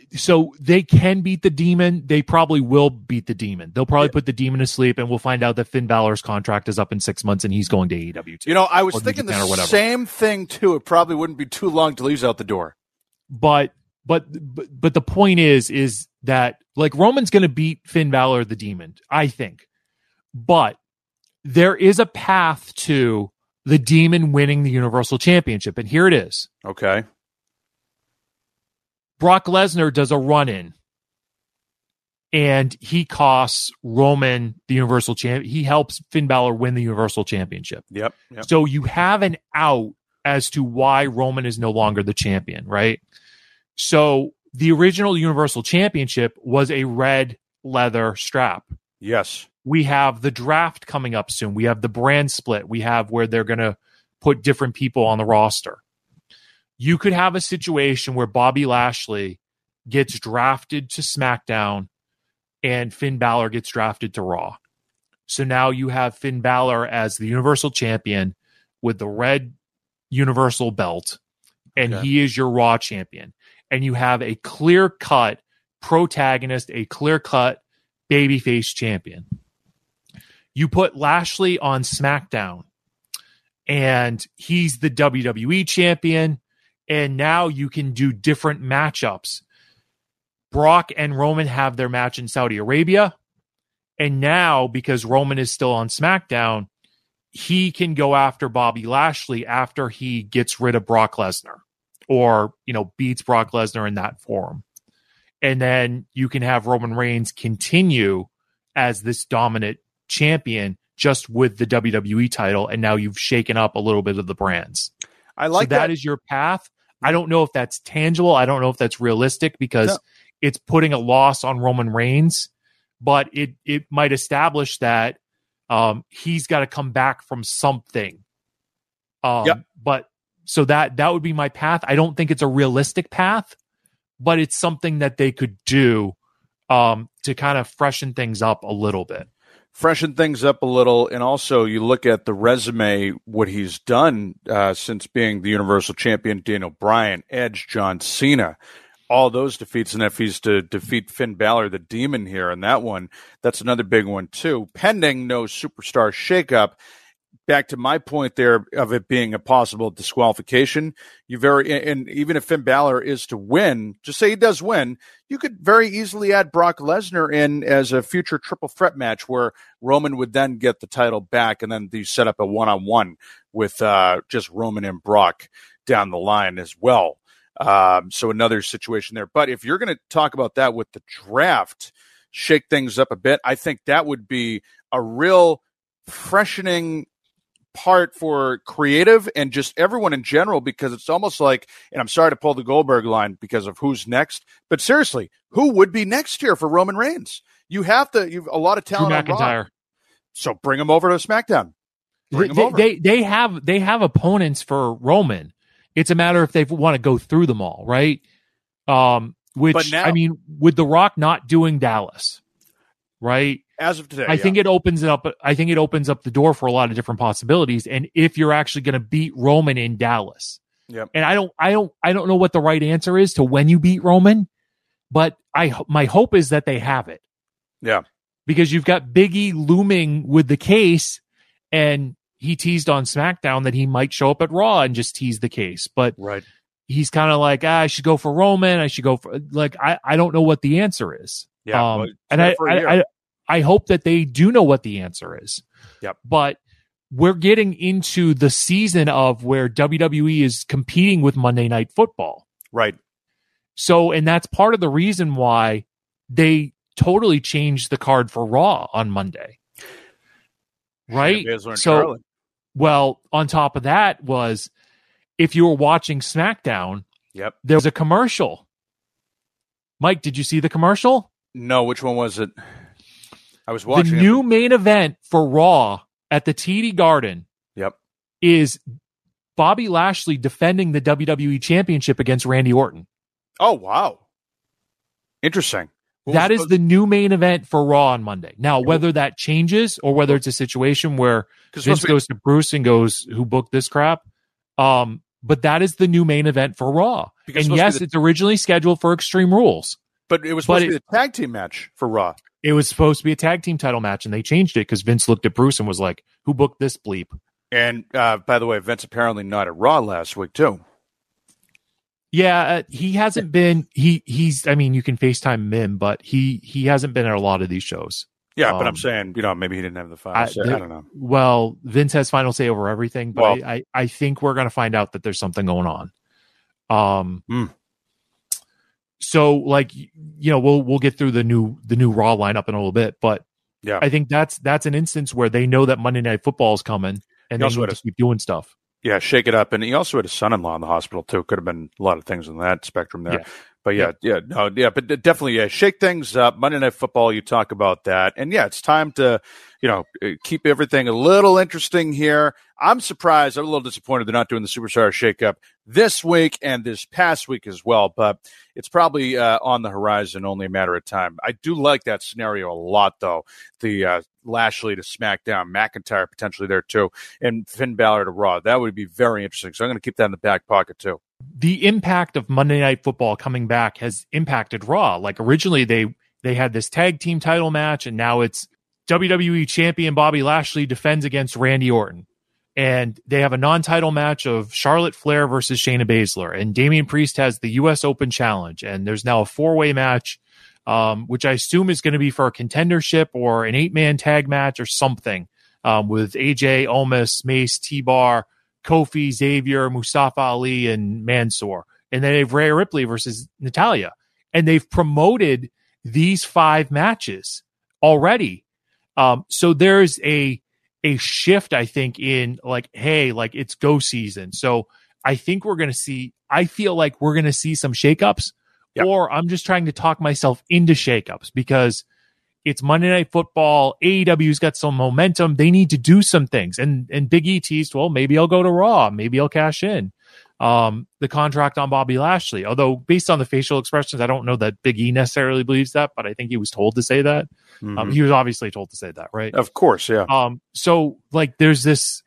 can beat the Demon. They probably will beat the Demon. They'll probably put the Demon to sleep, and we'll find out that Finn Balor's contract is up in 6 months and he's going to AEW too. You know, I was thinking the same thing too. It probably wouldn't be too long till he's out the door. But the point is that, like, Roman's going to beat Finn Balor, the Demon, I think. But there is a path to the Demon winning the Universal Championship, and here it is. Okay. Brock Lesnar does a run-in, and he costs Roman the Universal Champion. He helps Finn Balor win the Universal Championship. Yep. So you have an out as to why Roman is no longer the champion, right? So the original Universal Championship was a red leather strap. Yes. We have the draft coming up soon. We have the brand split. We have where they're going to put different people on the roster. You could have a situation where Bobby Lashley gets drafted to SmackDown and Finn Balor gets drafted to Raw. So now you have Finn Balor as the Universal Champion with the red Universal belt, and he is your Raw Champion. And you have a clear-cut protagonist, a clear-cut babyface champion. You put Lashley on SmackDown, and he's the WWE champion. And now you can do different matchups. Brock and Roman have their match in Saudi Arabia. And now, because Roman is still on SmackDown, he can go after Bobby Lashley after he gets rid of Brock Lesnar, or, you know, beats Brock Lesnar in that forum. And then you can have Roman Reigns continue as this dominant champion just with the WWE title. And now you've shaken up a little bit of the brands. I like that is your path. I don't know if that's tangible. I don't know if that's realistic, because it's putting a loss on Roman Reigns, but it might establish that he's got to come back from something. But so that would be my path. I don't think it's a realistic path, but it's something that they could do to kind of freshen things up a little bit. Freshen things up a little, and also you look at the resume, what he's done since being the Universal Champion, Daniel Bryan, Edge, John Cena, all those defeats, and if he's to defeat Finn Balor, the Demon here, and that one, that's another big one too, pending no superstar shakeup. back to my point there of it being a possible disqualification, and even if Finn Balor is to win, just say he does win, you could very easily add Brock Lesnar in as a future triple threat match where Roman would then get the title back, and then you set up a one-on-one with just Roman and Brock down the line as well. So another situation there. But if you're going to talk about that with the draft, shake things up a bit, I think that would be a real freshening part for creative and just everyone in general, because it's almost like, and I'm sorry to pull the Goldberg line because of who's next, but seriously, who would be next here for Roman Reigns? You've a lot of talent on Raw. So bring him over to SmackDown. They have opponents for Roman. It's a matter if they want to go through them all, right? With The Rock not doing Dallas, right? As of today, I think it opens it up. I think it opens up the door for a lot of different possibilities. And if you're actually going to beat Roman in Dallas, and I don't know what the right answer is to when you beat Roman, but my hope is that they have it. Yeah, because you've got Big E looming with the case, and he teased on SmackDown that he might show up at Raw and just tease the case. But he's kind of like, I should go for Roman. I should go for, like, I don't know what the answer is. Yeah. And I hope that they do know what the answer is. Yep. But we're getting into the season of where WWE is competing with Monday Night Football. Right. So, and that's part of the reason why they totally changed the card for Raw on Monday. Right? So, well, on top of that was, if you were watching SmackDown, there was a commercial. Mike, did you see the commercial? No, which one was it? I was watching the new main event for Raw at the TD Garden. Is Bobby Lashley defending the WWE Championship against Randy Orton. Oh, wow. Interesting. That is the new main event for Raw on Monday. Now, whether that changes or whether it's a situation where Vince goes to Bruce and goes, who booked this crap? But that is the new main event for Raw. And yes, it's originally scheduled for Extreme Rules. But it was supposed to be the tag team match for Raw. It was supposed to be a tag team title match, and they changed it because Vince looked at Bruce and was like, who booked this bleep? And by the way, Vince apparently not at Raw last week, too. Yeah, he hasn't been. He's. I mean, you can FaceTime him, but he hasn't been at a lot of these shows. Yeah, but I'm saying, maybe he didn't have the files. I don't know. Well, Vince has final say over everything, but I think we're going to find out that there's something going on. So, like, we'll get through the new Raw lineup in a little bit, but I think that's an instance where they know that Monday Night Football is coming, and they need to keep doing stuff. Yeah, shake it up. And he also had a son-in-law in the hospital, too. Could have been a lot of things in that spectrum there. Yeah. But but definitely, shake things up. Monday Night Football, you talk about that. And it's time to, keep everything a little interesting here. I'm surprised. I'm a little disappointed they're not doing the Superstar Shake-Up this week and this past week as well, but it's probably on the horizon, only a matter of time. I do like that scenario a lot, though. The Lashley to SmackDown, McIntyre potentially there, too, and Finn Balor to Raw. That would be very interesting, so I'm going to keep that in the back pocket, too. The impact of Monday Night Football coming back has impacted Raw. Like, originally, they had this tag team title match, and now it's WWE champion Bobby Lashley defends against Randy Orton. And they have a non-title match of Charlotte Flair versus Shayna Baszler. And Damian Priest has the U.S. Open Challenge. And there's now a 4-way match, which I assume is going to be for a contendership or an 8-man tag match or something, with AJ, Omos, Mace, T-Bar, Kofi, Xavier, Mustafa Ali, and Mansoor. And then they have Rhea Ripley versus Natalya. And they've promoted these 5 matches already. So there's a shift, I think, in like, hey, like, it's go season. So I think I feel like we're going to see some shakeups, or I'm just trying to talk myself into shakeups because it's Monday Night Football. AEW's got some momentum. They need to do some things. And Big E teased, well, maybe I'll go to Raw. Maybe I'll cash in the contract on Bobby Lashley. Although based on the facial expressions, I don't know that Big E necessarily believes that, but I think he was told to say that. He was obviously told to say that, right? Of course, yeah. So like, there's this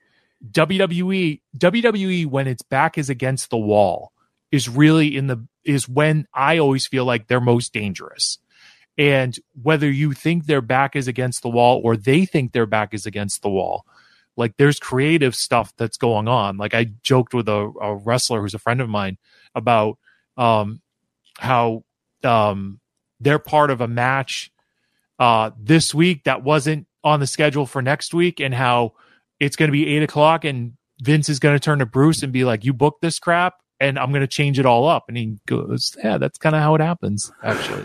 WWE when its back is against the wall is really is when I always feel like they're most dangerous. And whether you think their back is against the wall or they think their back is against the wall, Like there's creative stuff that's going on. Like I joked with a wrestler who's a friend of mine about how they're part of a match this week that wasn't on the schedule for next week, and how it's going to be 8:00 and Vince is going to turn to Bruce and be like, you booked this crap and I'm going to change it all up. And he goes, yeah, that's kind of how it happens, actually.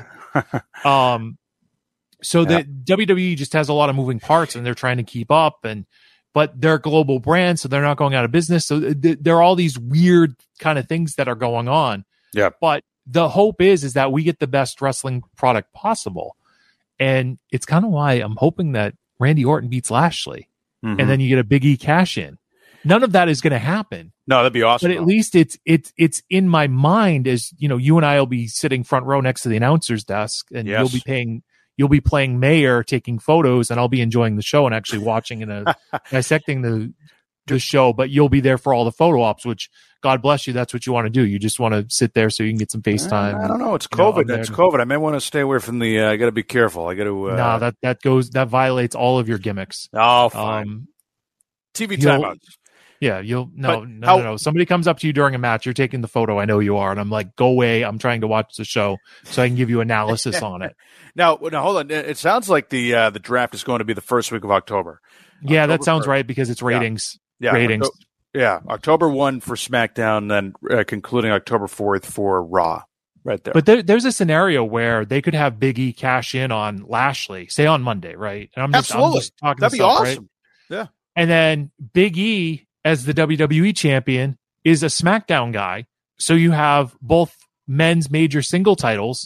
So the WWE just has a lot of moving parts and they're trying to keep up, but they're a global brand, so they're not going out of business. So there are all these weird kind of things that are going on. Yeah. But the hope is that we get the best wrestling product possible. And it's kind of why I'm hoping that Randy Orton beats Lashley, and then you get a Big E cash in. None of that is going to happen. No, that'd be awesome. But at least it's in my mind, as you know, you and I will be sitting front row next to the announcer's desk, and you'll be playing mayor, taking photos, and I'll be enjoying the show and actually watching and dissecting the show. But you'll be there for all the photo ops, which God bless you. That's what you want to do. You just want to sit there so you can get some FaceTime. I don't know. It's COVID. It's COVID. I may want to stay away from the. I got to be careful. I got to. that violates all of your gimmicks. Oh, fine. TV timeouts. Yeah, no. Somebody comes up to you during a match, you're taking the photo, I know you are, and I'm like, go away, I'm trying to watch the show so I can give you analysis on it. Now, hold on. It sounds like the draft is going to be the first week of October. Yeah, that sounds right, because it's ratings. Yeah. Ratings. October 1 for SmackDown, then concluding October 4th for Raw. Right there. But there's a scenario where they could have Big E cash in on Lashley, say on Monday, right? And I'm just talking That'd be awesome. Right? Yeah. And then Big E, as the WWE champion, is a SmackDown guy. So you have both men's major single titles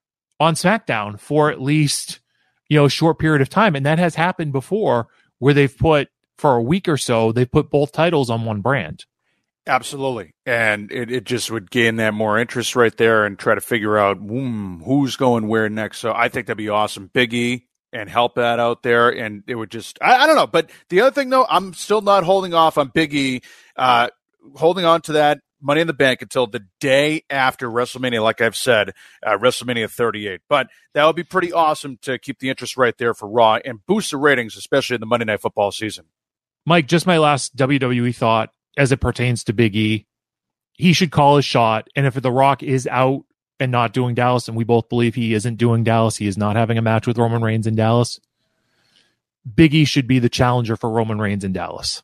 on SmackDown for at least, a short period of time. And that has happened before, where they've put, for a week or so, they put both titles on one brand. Absolutely. And it just would gain that more interest right there and try to figure out who's going where next. So I think that'd be awesome. Big E, and help that out there. And it would just, I don't know. But the other thing, though, I'm still not holding off on Big E, holding on to that Money in the Bank until the day after WrestleMania, like I've said, WrestleMania 38. But that would be pretty awesome to keep the interest right there for Raw and boost the ratings, especially in the Monday Night Football season. Mike, just my last WWE thought as it pertains to Big E. He should call his shot. And if The Rock is out and not doing Dallas, and we both believe he isn't doing Dallas, he is not having a match with Roman Reigns in Dallas, Big E should be the challenger for Roman Reigns in Dallas.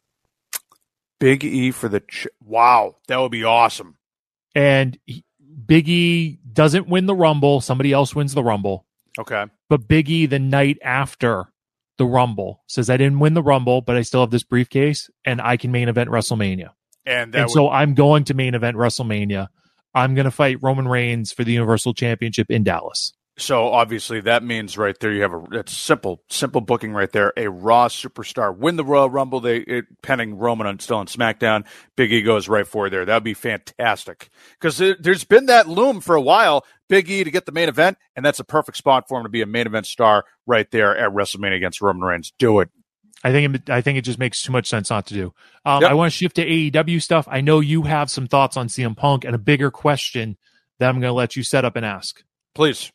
Big E for the wow, that would be awesome. And Big E doesn't win the Rumble, somebody else wins the Rumble. Okay. But Big E, the night after the Rumble, says, I didn't win the Rumble, but I still have this briefcase and I can main event WrestleMania. So I'm going to main event WrestleMania. I'm going to fight Roman Reigns for the Universal Championship in Dallas. So obviously that means right there you have it's simple booking right there. A Raw superstar win the Royal Rumble. Pending Roman still on SmackDown. Big E goes right for there. That would be fantastic because there's been that loom for a while. Big E to get the main event, and that's a perfect spot for him to be a main event star right there at WrestleMania against Roman Reigns. Do it. I think it just makes too much sense not to do. I want to shift to AEW stuff. I know you have some thoughts on CM Punk and a bigger question that I'm going to let you set up and ask. Please.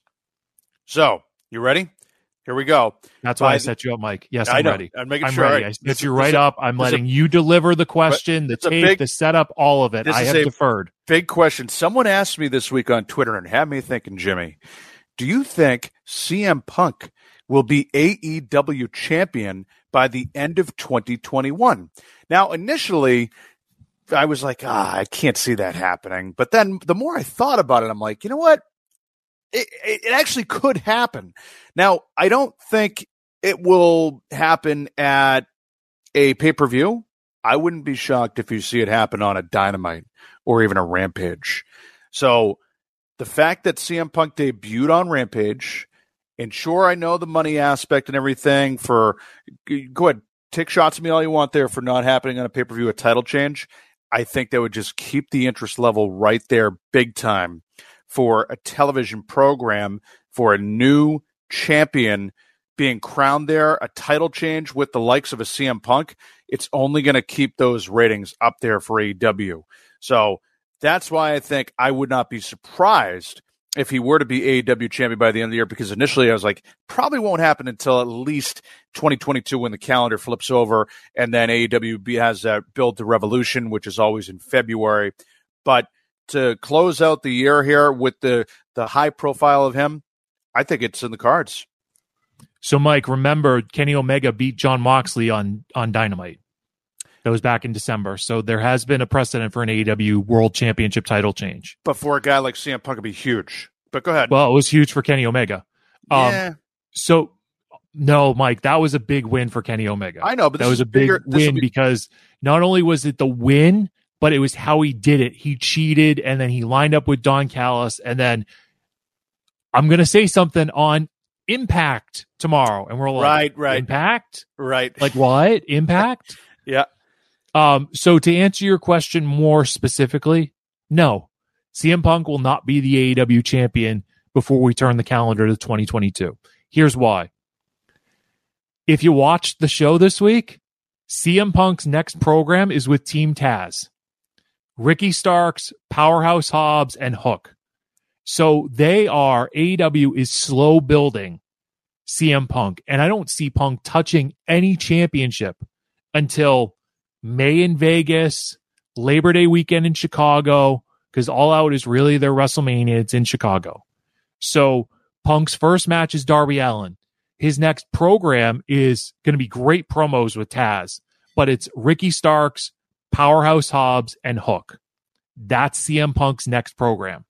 So, you ready? Here we go. That's why I set you up, Mike. Yes, I'm ready. I'm making sure. Ready. I set you right up. I'm letting you deliver the question, the tape, the setup, all of it. I have deferred. Big question. Someone asked me this week on Twitter and had me thinking, Jimmy, do you think CM Punk will be AEW champion by the end of 2021? Now, initially, I was like, I can't see that happening. But then the more I thought about it, I'm like, you know what? It actually could happen. Now, I don't think it will happen at a pay-per-view. I wouldn't be shocked if you see it happen on a Dynamite or even a Rampage. So the fact that CM Punk debuted on Rampage, and sure, I know the money aspect and everything go ahead, take shots at me all you want there for not happening on a pay-per-view, a title change. I think that would just keep the interest level right there big time for a television program, for a new champion being crowned there, a title change with the likes of a CM Punk. It's only going to keep those ratings up there for AEW. So that's why I think I would not be surprised if he were to be AEW champion by the end of the year, because initially I was like, probably won't happen until at least 2022 when the calendar flips over, and then AEW has that Build to Revolution, which is always in February. But to close out the year here with the high profile of him, I think it's in the cards. So, Mike, remember Kenny Omega beat Jon Moxley on Dynamite. That was back in December. So there has been a precedent for an AEW World Championship title change. But for a guy like CM Punk, it'd be huge. But go ahead. Well, it was huge for Kenny Omega. Yeah. So, no, Mike, that was a big win for Kenny Omega. I know, but that was a big win because not only was it the win, but it was how he did it. He cheated, and then he lined up with Don Callis, and then I'm going to say something on Impact tomorrow, and we're like, right. Impact? Right. Like what? Impact? Yeah. So to answer your question more specifically, no. CM Punk will not be the AEW champion before we turn the calendar to 2022. Here's why. If you watched the show this week, CM Punk's next program is with Team Taz. Ricky Starks, Powerhouse Hobbs, and Hook. So AEW is slow building CM Punk. And I don't see Punk touching any championship until May in Vegas, Labor Day weekend in Chicago, because All Out is really their WrestleMania. It's in Chicago. So Punk's first match is Darby Allin. His next program is going to be great promos with Taz, but it's Ricky Starks, Powerhouse Hobbs, and Hook. That's CM Punk's next program.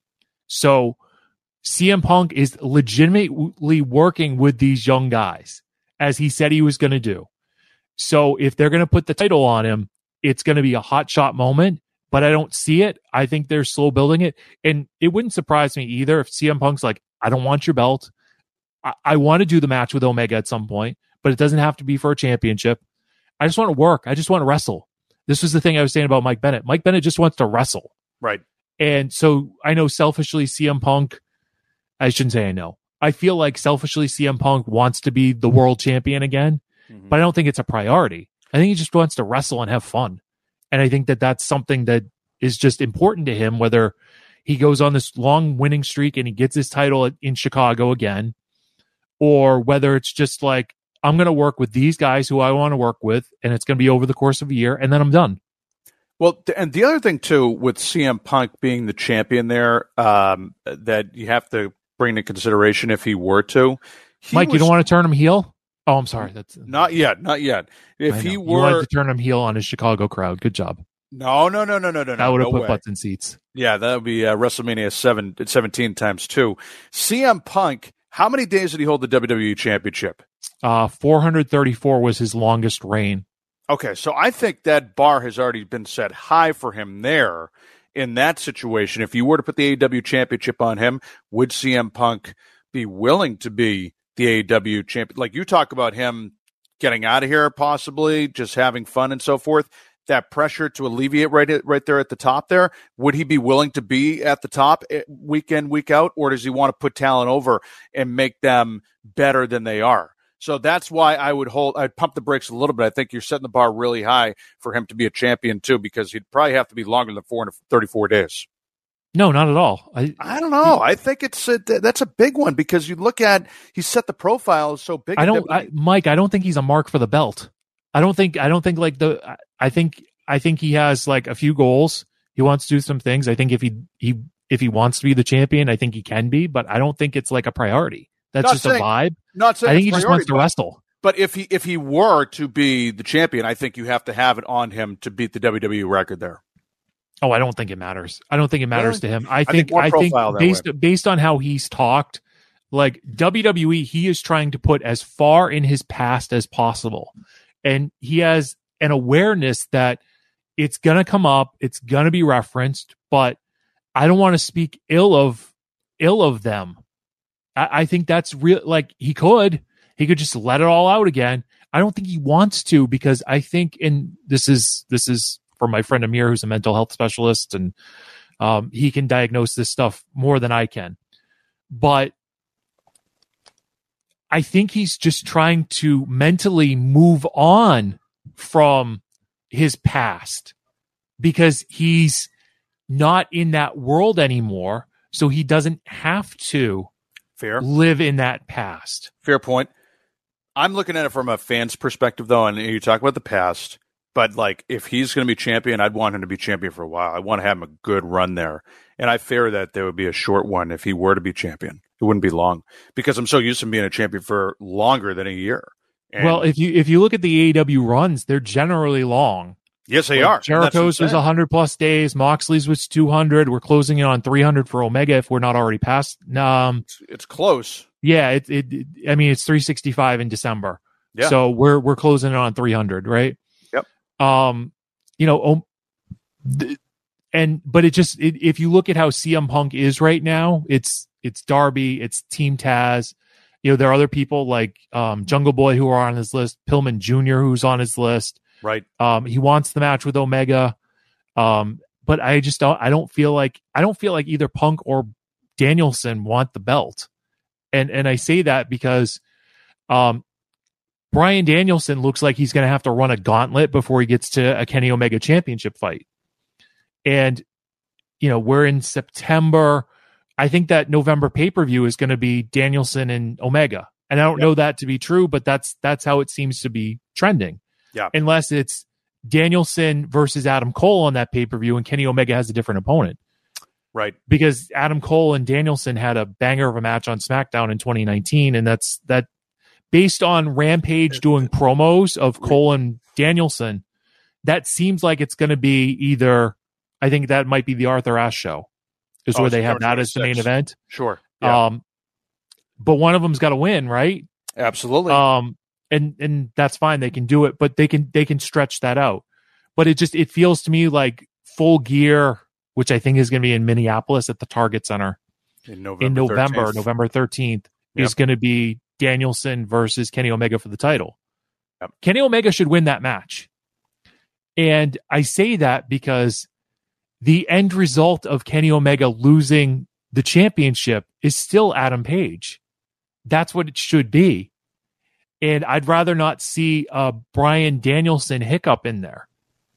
So CM Punk is legitimately working with these young guys, as he said he was going to do. So if they're going to put the title on him, it's going to be a hot shot moment, but I don't see it. I think they're slow building it. And it wouldn't surprise me either if CM Punk's like, I don't want your belt. I want to do the match with Omega at some point, but it doesn't have to be for a championship. I just want to work. I just want to wrestle. This was the thing I was saying about Mike Bennett. Mike Bennett just wants to wrestle. Right. And so I know selfishly CM Punk, I shouldn't say I know. I feel like selfishly CM Punk wants to be the world champion again, but I don't think it's a priority. I think he just wants to wrestle and have fun. And I think that that's something that is just important to him, whether he goes on this long winning streak and he gets his title in Chicago again, or whether it's just like, I'm going to work with these guys who I want to work with, and it's going to be over the course of a year, and then I'm done. Well, and the other thing, too, with CM Punk being the champion there, that you have to bring into consideration if he were to. Mike, you don't want to turn him heel? Oh, I'm sorry. That's not yet. If he were, you wanted to turn him heel on his Chicago crowd. Good job. No. That would have put butts in seats. Yeah, that would be WrestleMania 17 times 2. CM Punk, how many days did he hold the WWE Championship? 434 was his longest reign. Okay, so I think that bar has already been set high for him there in that situation. If you were to put the AEW Championship on him, would CM Punk be willing to be the AEW champion? Like you talk about him getting out of here, possibly just having fun and so forth. That pressure to alleviate right there at the top there. Would he be willing to be at the top week in, week out, or does he want to put talent over and make them better than they are? So that's why I'd pump the brakes a little bit. I think you're setting the bar really high for him to be a champion too, because he'd probably have to be longer than 434 days. No, not at all. I don't know. I think that's a big one because you look at, he set the profile so big. Mike, I don't think he's a mark for the belt. I think he has like a few goals. He wants to do some things. I think if he wants to be the champion, I think he can be, but I don't think it's like a priority. That's just a vibe. I think he just wants to wrestle. But if he were to be the champion, I think you have to have it on him to beat the WWE record there. Oh, I don't think it matters. I don't think it matters to him. I think based on how he's talked, like WWE, he is trying to put as far in his past as possible. And he has an awareness that it's going to come up, it's going to be referenced, but I don't want to speak ill of them. I think that's real. Like he could just let it all out again. I don't think he wants to, because I think, and this is from my friend Amir, who's a mental health specialist, and he can diagnose this stuff more than I can. But I think he's just trying to mentally move on from his past because he's not in that world anymore. so he doesn't have to live in that past. Fair point. I'm looking at it from a fan's perspective, though, and you talk about the past, but like if he's going to be champion, I'd want him to be champion for a while. I want to have him a good run there, and I fear that there would be a short one if he were to be champion. It wouldn't be long because I'm so used to being a champion for longer than a year. And well, if you look at the AEW runs, they're generally long. Yes, they are. Jericho's was 100+ days. Moxley's was 200. We're closing in on 300 for Omega if we're not already past. It's close. Yeah, it's 365 in December. Yeah. So we're closing in on 300, right? Yep. But if you look at how CM Punk is right now, it's Darby, it's Team Taz. There are other people like Jungle Boy who are on his list, Pillman Jr. who's on his list. Right. He wants the match with Omega. But I don't feel like either Punk or Danielson want the belt. And I say that because Bryan Danielson looks like he's going to have to run a gauntlet before he gets to a Kenny Omega championship fight. And we're in September. I think that November pay-per-view is going to be Danielson and Omega. And I don't know that to be true, but that's how it seems to be trending. Yeah. Unless it's Danielson versus Adam Cole on that pay-per-view and Kenny Omega has a different opponent. Right. Because Adam Cole and Danielson had a banger of a match on SmackDown in 2019. And that's based on Rampage doing promos of Cole and Danielson. That seems like it's going to be either, I think that might be the Arthur Ashe show is where they have that as the main event. Sure. Yeah. But one of them's got to win, right? Absolutely. And that's fine. They can do it, but they can stretch that out. But it feels to me like Full Gear, which I think is going to be in Minneapolis at the Target Center in November 13th, is going to be Danielson versus Kenny Omega for the title. Yep. Kenny Omega should win that match. And I say that because the end result of Kenny Omega losing the championship is still Adam Page. That's what it should be. And I'd rather not see a Bryan Danielson hiccup in there.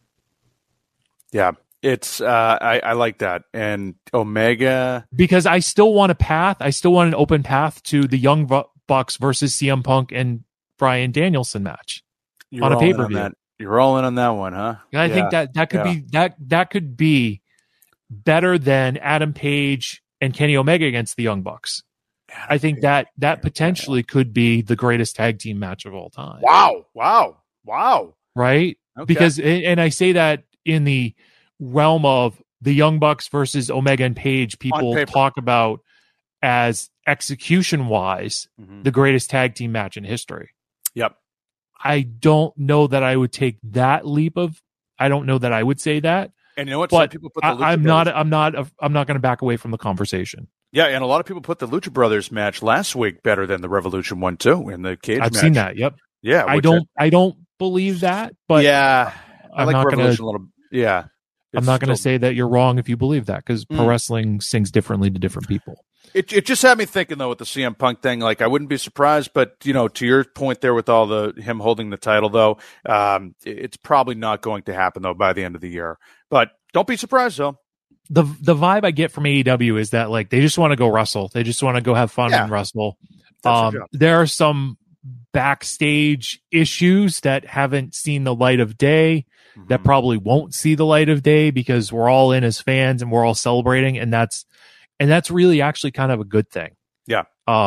Yeah, it's I like that. And Omega, because I still want a path. I still want an open path to the Young Bucks versus CM Punk and Bryan Danielson match on a pay-per-view. You're all in on that one, huh? And I think that could be that could be better than Adam Page and Kenny Omega against the Young Bucks. I think that potentially could be the greatest tag team match of all time. Wow. Right? Okay. Because, and I say that in the realm of the Young Bucks versus Omega and Page, people talk about as execution-wise, the greatest tag team match in history. Yep. I don't know that I would take that leap I don't know that I would say that. And you know what? But some people put the I'm not going to back away from the conversation. Yeah, and a lot of people put the Lucha Brothers match last week better than the Revolution one too in the cage match. I've seen that. Yep. Yeah, I don't believe that, but yeah, I'm not going to. Yeah, I'm not going to say that you're wrong if you believe that, because pro wrestling sings differently to different people. It just had me thinking though with the CM Punk thing. Like I wouldn't be surprised, but to your point there with all him holding the title though, it's probably not going to happen though by the end of the year. But don't be surprised though. The vibe I get from AEW is that like they just want to go wrestle. They just want to go have fun and wrestle. There are some backstage issues that haven't seen the light of day, that probably won't see the light of day because we're all in as fans and we're all celebrating, and that's really actually kind of a good thing. Yeah.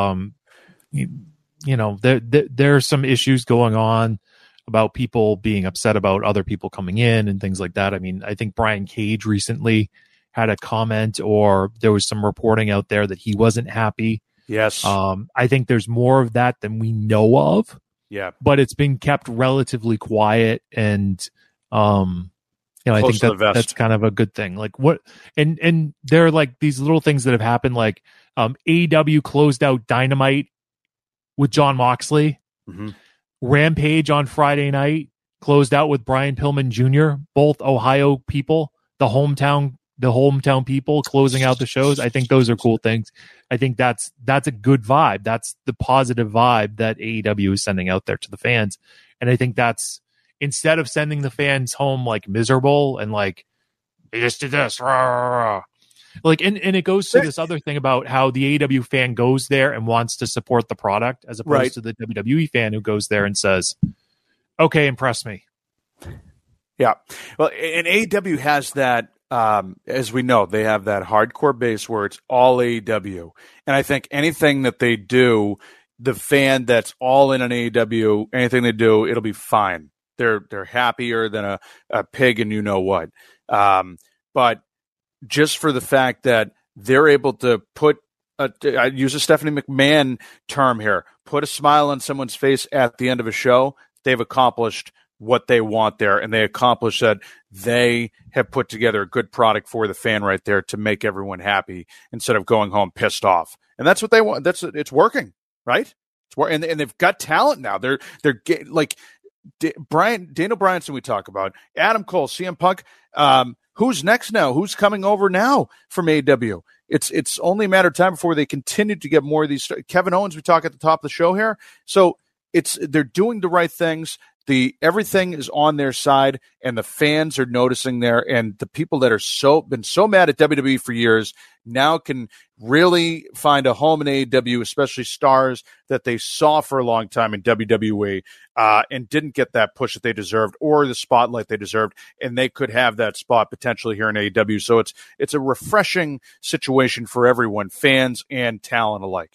There's some issues going on about people being upset about other people coming in and things like that. I mean, I think Brian Cage recently had a comment, or there was some reporting out there that he wasn't happy. Yes. I think there's more of that than we know of. Yeah. But it's been kept relatively quiet, and I think that's kind of a good thing. Like what, and there are like these little things that have happened, like AEW closed out Dynamite with Jon Moxley. Rampage on Friday night closed out with Brian Pillman Jr., both Ohio people, the hometown people closing out the shows. I think those are cool things. I think that's a good vibe. That's the positive vibe that AEW is sending out there to the fans. And I think that's, instead of sending the fans home like miserable and like, they just did this, rah, rah, rah. Like, and it goes to this other thing about how the AEW fan goes there and wants to support the product as opposed to the WWE fan who goes there and says, okay, impress me. Yeah. Well, and AEW has that, as we know, they have that hardcore base where it's all AEW. And I think anything that they do, the fan that's all in on AEW, anything they do, it'll be fine. They're happier than a pig and you know what. But just for the fact that they're able to put, I use a Stephanie McMahon term here, put a smile on someone's face at the end of a show, they've accomplished what they want there, and they accomplish that. They have put together a good product for the fan right there to make everyone happy instead of going home pissed off. And that's what they want. It's working, right? And they've got talent now. They're like Daniel Bryanson. We talk about Adam Cole, CM Punk. Who's next now? Who's coming over now from AEW? It's only a matter of time before they continue to get more of these. Kevin Owens, we talk at the top of the show here. So they're doing the right things. Everything is on their side, and the fans are noticing there. And the people that are been so mad at WWE for years now can really find a home in AEW, especially stars that they saw for a long time in WWE and didn't get that push that they deserved or the spotlight they deserved, and they could have that spot potentially here in AEW. So it's a refreshing situation for everyone, fans and talent alike.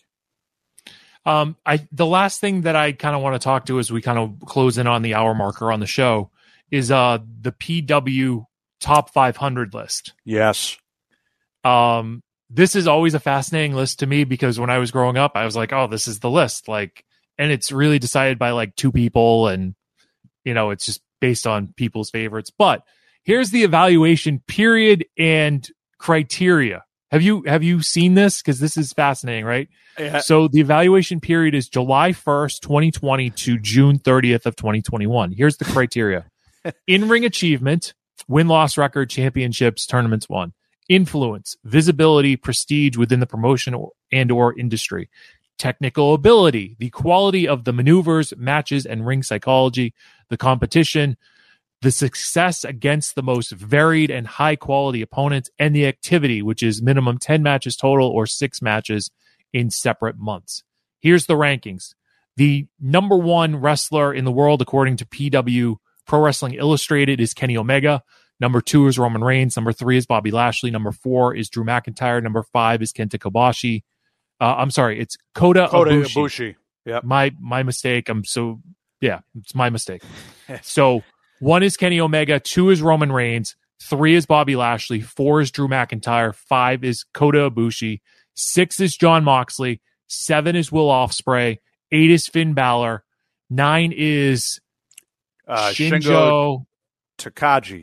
The last thing that I kind of want to talk to as we kind of close in on the hour marker on the show is the PW top 500 list. Yes. This is always a fascinating list to me because when I was growing up, I was like, oh, this is the list. Like, and it's really decided by like two people and, you know, it's just based on people's favorites. But here's the evaluation period and criteria. Have you seen this? Because this is fascinating, right? Yeah. So the evaluation period is July 1st, 2020 to June 30th of 2021. Here's the criteria. In-ring achievement, win-loss record, championships, tournaments won. Influence, visibility, prestige within the promotion or industry. Technical ability, the quality of the maneuvers, matches, and ring psychology. The competition, the success against the most varied and high-quality opponents, and the activity, which is minimum 10 matches total or 6 matches in separate months. Here's the rankings. The number one wrestler in the world, according to PW Pro Wrestling Illustrated, is Kenny Omega. Number 2 is Roman Reigns. Number 3 is Bobby Lashley. Number 4 is Drew McIntyre. Number 5 is Kenta Kobashi. I'm sorry, it's Kota Ibushi. Yeah, my mistake. It's my mistake. So 1 is Kenny Omega, 2 is Roman Reigns, 3 is Bobby Lashley, 4 is Drew McIntyre, 5 is Kota Ibushi, 6 is Jon Moxley, 7 is Will Ospreay, 8 is Finn Balor, 9 is Shingo Takagi,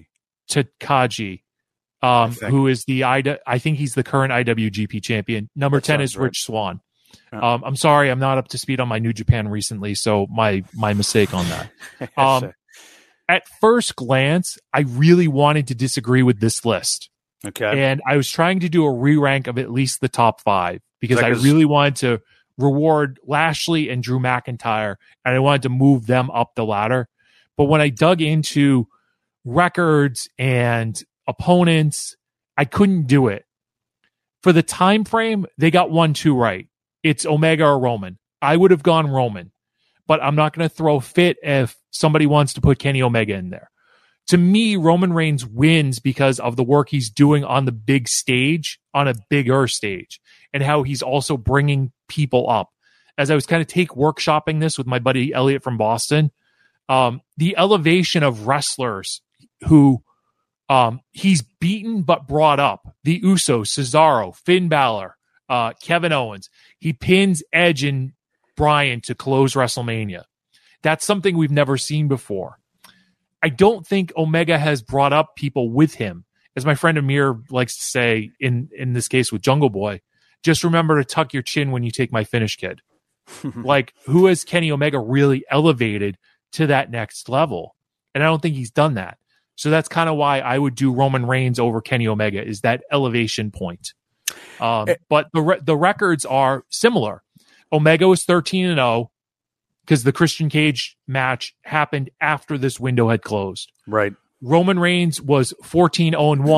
who is I think he's the current IWGP champion. Number 10 is Rich Swann. Yeah. I'm sorry, I'm not up to speed on my New Japan recently, so my mistake on that. At first glance, I really wanted to disagree with this list. Okay. And I was trying to do a re-rank of at least the top 5 because I really wanted to reward Lashley and Drew McIntyre, and I wanted to move them up the ladder. But when I dug into records and opponents, I couldn't do it. For the time frame, they got 1-2 right. It's Omega or Roman. I would have gone Roman, but I'm not going to throw a fit if somebody wants to put Kenny Omega in there. To me, Roman Reigns wins because of the work he's doing on the big stage, on a bigger stage, and how he's also bringing people up. As I was kind of workshopping this with my buddy Elliot from Boston, the elevation of wrestlers who he's beaten but brought up. The Usos, Cesaro, Finn Balor, Kevin Owens. He pins Edge and Bryan to close WrestleMania. That's something we've never seen before. I don't think Omega has brought up people with him. As my friend Amir likes to say, in this case with Jungle Boy, just remember to tuck your chin when you take my finish, kid. Like, who has Kenny Omega really elevated to that next level? And I don't think he's done that. So that's kind of why I would do Roman Reigns over Kenny Omega, is that elevation point. But the records are similar. Omega was 13-0 because the Christian Cage match happened after this window had closed. Right. Roman Reigns was 14-0-1.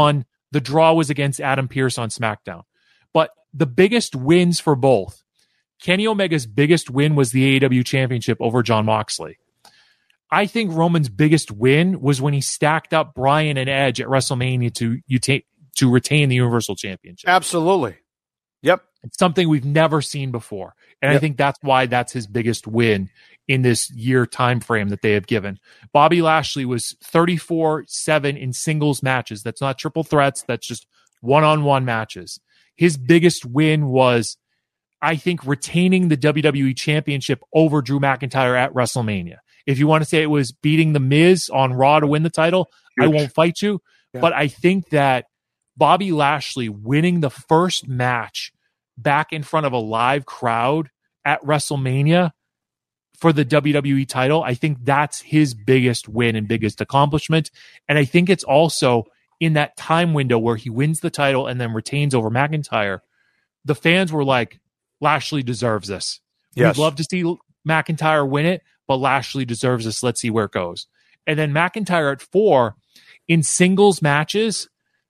The draw was against Adam Pearce on SmackDown. But the biggest wins for both, Kenny Omega's biggest win was the AEW Championship over Jon Moxley. I think Roman's biggest win was when he stacked up Bryan and Edge at WrestleMania to retain the Universal Championship. Absolutely. Yep. It's something we've never seen before. And I think that's why that's his biggest win in this year time frame that they have given. Bobby Lashley was 34-7 in singles matches. That's not triple threats. That's just one-on-one matches. His biggest win was, I think, retaining the WWE Championship over Drew McIntyre at WrestleMania. If you want to say it was beating The Miz on Raw to win the title, huge. I won't fight you. Yeah. But I think that Bobby Lashley winning the first match back in front of a live crowd at WrestleMania for the WWE title, I think that's his biggest win and biggest accomplishment. And I think it's also in that time window where he wins the title and then retains over McIntyre. The fans were like, Lashley deserves this. Yes. We'd love to see McIntyre win it, but Lashley deserves this. Let's see where it goes. And then McIntyre at 4 in singles matches,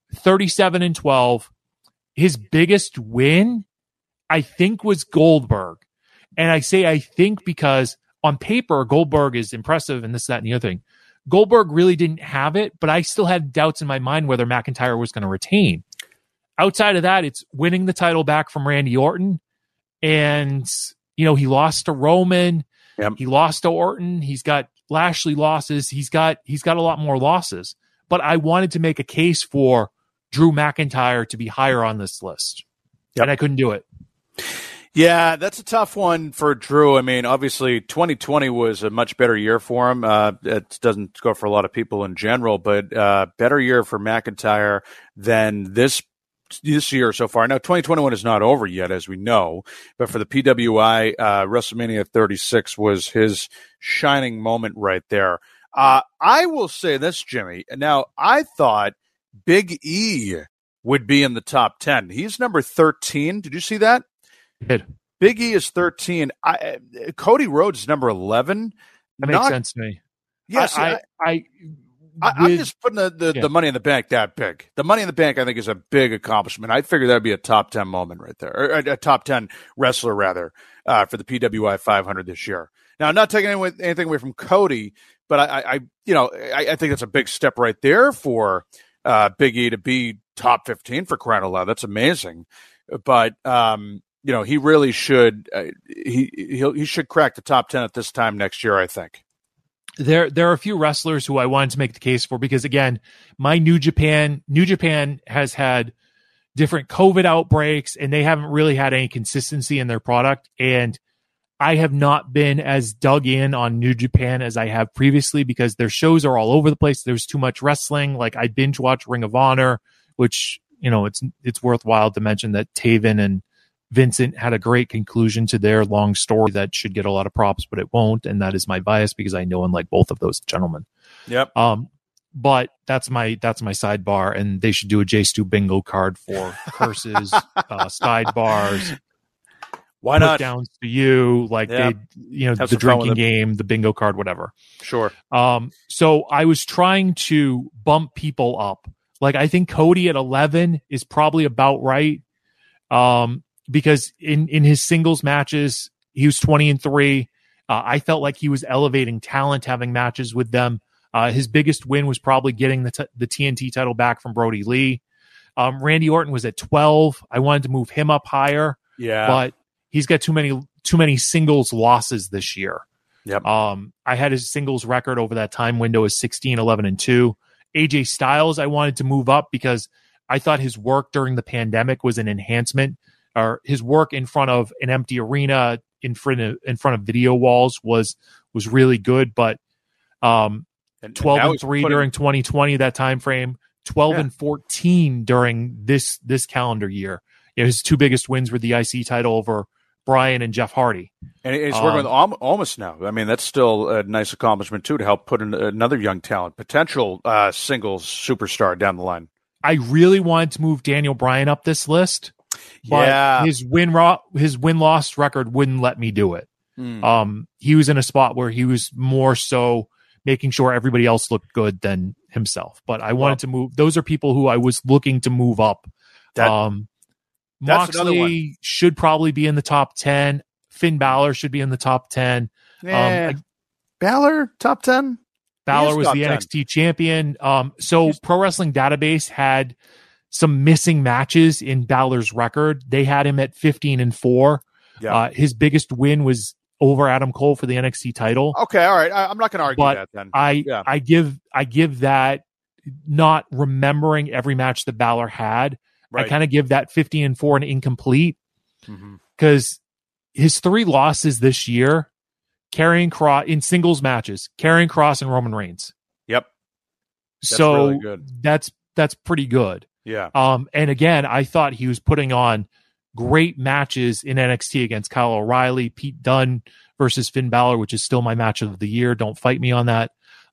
37-12. His biggest win, I think, was Goldberg. And I say I think because on paper, Goldberg is impressive and this, that, and the other thing. Goldberg really didn't have it, but I still had doubts in my mind whether McIntyre was going to retain. Outside of that, it's winning the title back from Randy Orton. And, he lost to Roman. Yep. He lost to Orton. He's got Lashley losses. He's got a lot more losses. But I wanted to make a case for Drew McIntyre to be higher on this list. Yep. And I couldn't do it. Yeah, that's a tough one for Drew. I mean, obviously, 2020 was a much better year for him. It doesn't go for a lot of people in general, but better year for McIntyre than this year so far. Now, 2021 is not over yet, as we know, but for the PWI, WrestleMania 36 was his shining moment right there. I will say this, Jimmy. Now, I thought Big E would be in the top 10. He's number 13. Did you see that? Did. Big E is 13. Cody Rhodes is number 11. That makes sense to me. Yes, I'm just putting the Money in the Bank that big. The Money in the Bank, I think, is a big accomplishment. I figured that would be a top 10 moment right there, or a top 10 wrestler, rather, for the PWI 500 this year. Now, I'm not taking anything away from Cody, but I think that's a big step right there for Big E to be top 15 for crying out loud. That's amazing. But he really should. He should crack the top 10 at this time next year, I think. There are a few wrestlers who I wanted to make the case for because, again, my New Japan has had different COVID outbreaks and they haven't really had any consistency in their product. And I have not been as dug in on New Japan as I have previously because their shows are all over the place. There's too much wrestling. Like I binge watch Ring of Honor, which, it's worthwhile to mention that Taven and Vincent had a great conclusion to their long story that should get a lot of props, but it won't. And that is my bias because I know and like both of those gentlemen. Yep. But that's my sidebar, and they should do a J-Stu bingo card for curses, sidebars. Why not? Put downs to you, like the drinking game, the bingo card, whatever. Sure. So I was trying to bump people up. Like I think Cody at 11 is probably about right. Because in his singles matches, he was 20-3. I felt like he was elevating talent, having matches with them. His biggest win was probably getting the TNT title back from Brody Lee. Randy Orton was at 12. I wanted to move him up higher. Yeah. But he's got too many singles losses this year. Yep. I had his singles record over that time window as 16-11-2. AJ Styles I wanted to move up because I thought his work during the pandemic was an enhancement. Or his work in front of an empty arena, in front of video walls was really good. But 12-3 during 2020, that time frame, 12-14 during this calendar year. His two biggest wins were the IC title over Bryan and Jeff Hardy. And he's working with Almas now. I mean, that's still a nice accomplishment too, to help put in another young talent, potential singles superstar down the line. I really wanted to move Daniel Bryan up this list. But his win-loss record wouldn't let me do it. He was in a spot where he was more so making sure everybody else looked good than himself. But I wanted to move. Those are people who I was looking to move up. Moxley should probably be in the top 10. Finn Balor should be in the top 10. Balor, top 10? Balor was the NXT champion. So Pro Wrestling Database had some missing matches in Balor's record. They had him at 15-4. Yeah. His biggest win was over Adam Cole for the NXT title. Okay, all right. I'm not going to argue that then. I give that, not remembering every match that Balor had. Right. I kind of give that 15-4 an incomplete because his 3 losses this year, Karrion Kross in singles matches, Karrion Kross and Roman Reigns. Yep. That's really good. That's pretty good. Yeah. And again, I thought he was putting on great matches in NXT against Kyle O'Reilly, Pete Dunne versus Finn Balor, which is still my match of the year. Don't fight me on that.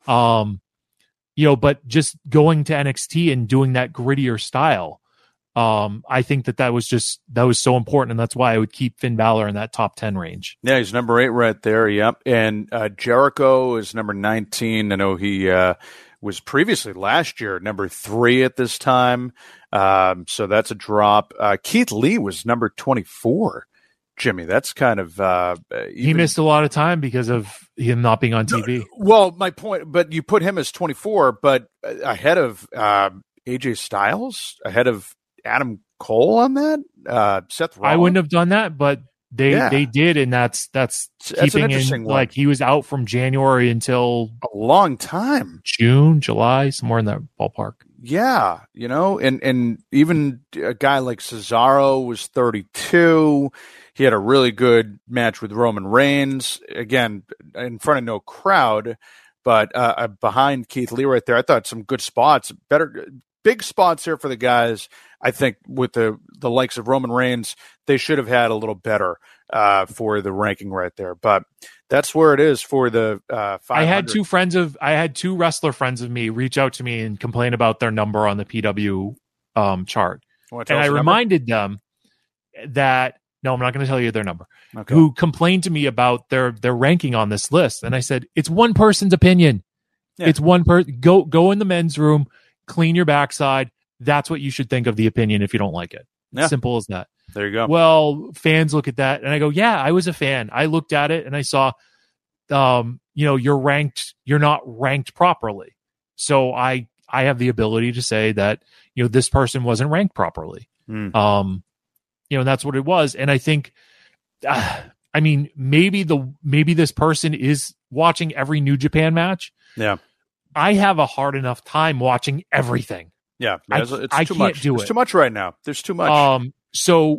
But just going to NXT and doing that grittier style, I think that was so important, and that's why I would keep Finn Balor in that top 10 range. Yeah, he's number 8 right there. Yep. And Jericho is number 19. I know he was previously last year number 3 at this time. So that's a drop. Keith Lee was number 24. Jimmy, that's kind of he missed a lot of time because of him not being on TV. Well, my point, but you put him as 24, but ahead of AJ Styles, ahead of Adam Cole on that. Seth Rollins. I wouldn't have done that, but they did, and that's keeping in like he was out from January until a long time, June, July, somewhere in that ballpark. Yeah, and even a guy like Cesaro was 32. He had a really good match with Roman Reigns, again, in front of no crowd, but behind Keith Lee right there. I thought some good spots, big spots here for the guys. I think with the likes of Roman Reigns, they should have had a little better for the ranking right there. But that's where it is for the 500. I had two wrestler friends of me reach out to me and complain about their number on the PW chart. And I reminded them that, no, I'm not going to tell you their number, who complained to me about their ranking on this list. And I said, it's one person's opinion. Yeah. It's one person. Go in the men's room, clean your backside. That's what you should think of the opinion if you don't like it. Yeah. Simple as that. There you go. Well, fans look at that and I go, yeah, I was a fan. I looked at it and I saw, you're not ranked properly. So I have the ability to say that, this person wasn't ranked properly. And that's what it was. And I think, maybe this person is watching every New Japan match. Yeah. I have a hard enough time watching everything. Yeah, it's too much. There's too much right now. There's too much. So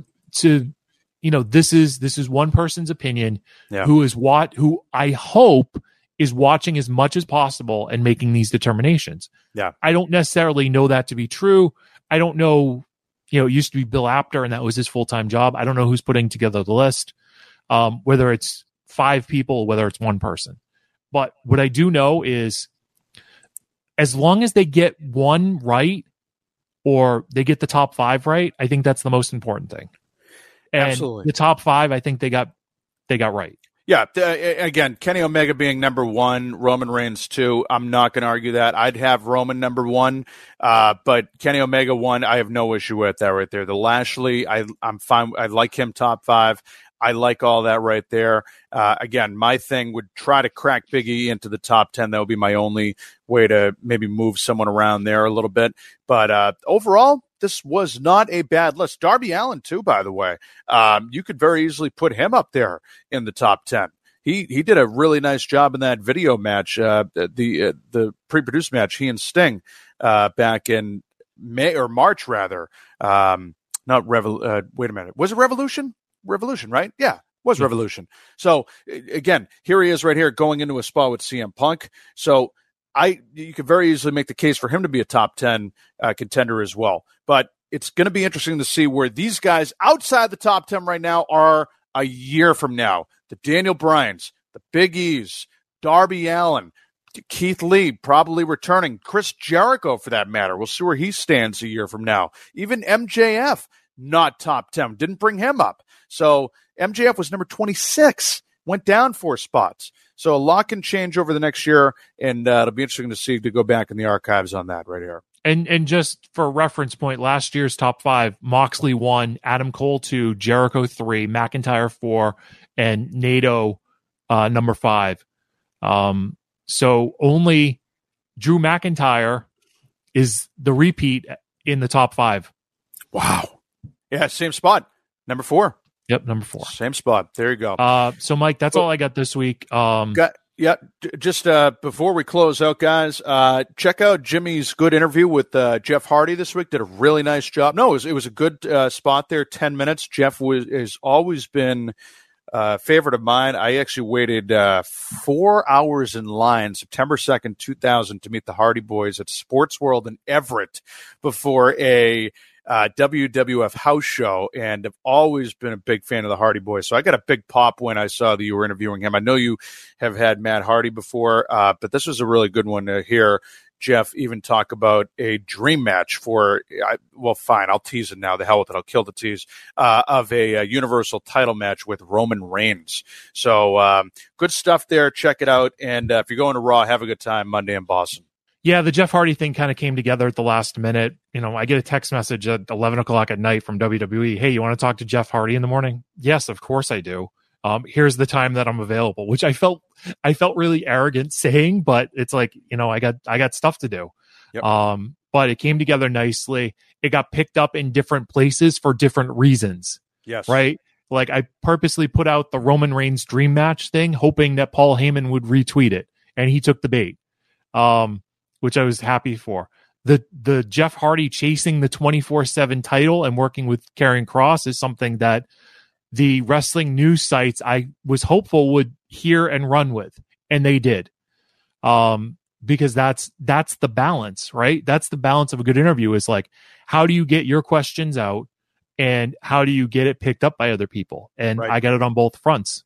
this is one person's opinion who I hope is watching as much as possible and making these determinations. Yeah. I don't necessarily know that to be true. I don't know, it used to be Bill Apter and that was his full-time job. I don't know who's putting together the list, whether it's 5 people, whether it's one person. But what I do know is, as long as they get one right or they get the top 5 right, I think that's the most important thing. And absolutely. The top 5, I think they got right. Yeah. Again, Kenny Omega being number 1, Roman Reigns 2. I'm not going to argue that. I'd have Roman number 1, but Kenny Omega 1, I have no issue with that right there. The Lashley, I'm fine. I like him top 5. I like all that right there. Again, my thing would try to crack Big E into the top 10. That would be my only way to maybe move someone around there a little bit. But overall, this was not a bad list. Darby Allin, too, by the way. You could very easily put him up there in the top 10. He did a really nice job in that video match, the pre-produced match, he and Sting, back in May or March, rather. Wait a minute. Was it Revolution? Revolution, right? Yeah, was Revolution. So again, here he is right here going into a spot with CM Punk. So you could very easily make the case for him to be a top 10 contender as well. But it's going to be interesting to see where these guys outside the top 10 right now are a year from now. The Daniel Bryans, the Big E's, Darby Allin, Keith Lee probably returning, Chris Jericho for that matter. We'll see where he stands a year from now. Even MJF, not top 10. Didn't bring him up. So MJF was number 26 went down 4 spots. So a lot can change over the next year, and it'll be interesting to go back in the archives on that right here. And just for reference point, last year's top 5, Moxley 1, Adam Cole 2, Jericho 3, McIntyre 4, and Naito number 5. So only Drew McIntyre is the repeat in the top 5. Wow. Yeah, same spot. Number 4. Yep, number 4. Same spot. There you go. So Mike, that's all I got this week. Just before we close out, guys, check out Jimmy's good interview with Jeff Hardy this week. Did a really nice job. No, it was a good spot there, 10 minutes. Jeff has always been a favorite of mine. I actually waited 4 hours in line, September 2nd, 2000, to meet the Hardy Boys at Sports World in Everett before a WWF house show, and have always been a big fan of the Hardy Boys. So I got a big pop when I saw that you were interviewing him. I know you have had Matt Hardy before, but this was a really good one to hear Jeff even talk about a dream match fine, I'll tease it now. The hell with it. I'll kill the tease of a Universal title match with Roman Reigns. So good stuff there. Check it out. And if you're going to Raw, have a good time Monday in Boston. Yeah, the Jeff Hardy thing kind of came together at the last minute. I get a text message at 11 o'clock at night from WWE. Hey, you want to talk to Jeff Hardy in the morning? Yes, of course I do. Here's the time that I'm available, which I felt really arrogant saying, but it's like, I got stuff to do. Yep. But it came together nicely. It got picked up in different places for different reasons. Yes. Right. Like I purposely put out the Roman Reigns dream match thing, hoping that Paul Heyman would retweet it, and he took the bait. Which I was happy for. The Jeff Hardy chasing the 24/7 title and working with Karrion Kross is something that the wrestling news sites I was hopeful would hear and run with, and they did. Because that's the balance, right? That's the balance of a good interview, is like, how do you get your questions out and how do you get it picked up by other people? And right. I got it on both fronts.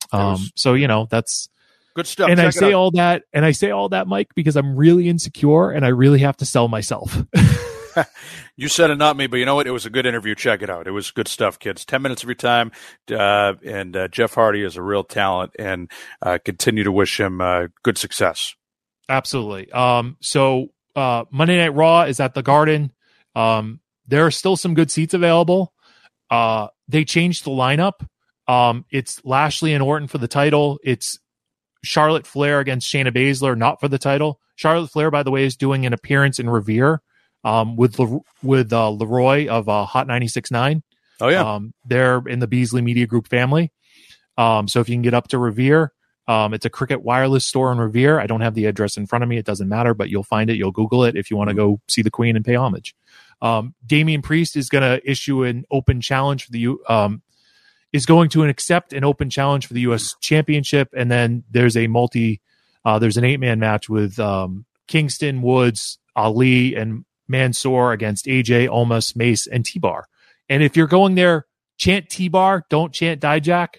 So that's good stuff. And I say all that, Mike, because I'm really insecure and I really have to sell myself. You said it, not me, but you know what? It was a good interview. Check it out. It was good stuff, kids. 10 minutes of your time. And Jeff Hardy is a real talent, and continue to wish him good success. Absolutely. So Monday Night Raw is at the Garden. There are still some good seats available. They changed the lineup. It's Lashley and Orton for the title. It's Charlotte Flair against Shayna Baszler, not for the title. Charlotte Flair, by the way, is doing an appearance in Revere with Leroy of Hot 96.9. Oh, yeah. They're in the Beasley Media Group family. So if you can get up to Revere, it's a Cricket Wireless store in Revere. I don't have the address in front of me. It doesn't matter, but you'll find it. You'll Google it if you want to go see the Queen and pay homage. Damian Priest is going to issue an open challenge for the accept an open challenge for the U.S. Championship, and then there's an 8-man match with Kingston, Woods, Ali, and Mansoor against AJ, Almas, Mace, and T-Bar. And if you're going there, chant T-Bar, don't chant Dijak.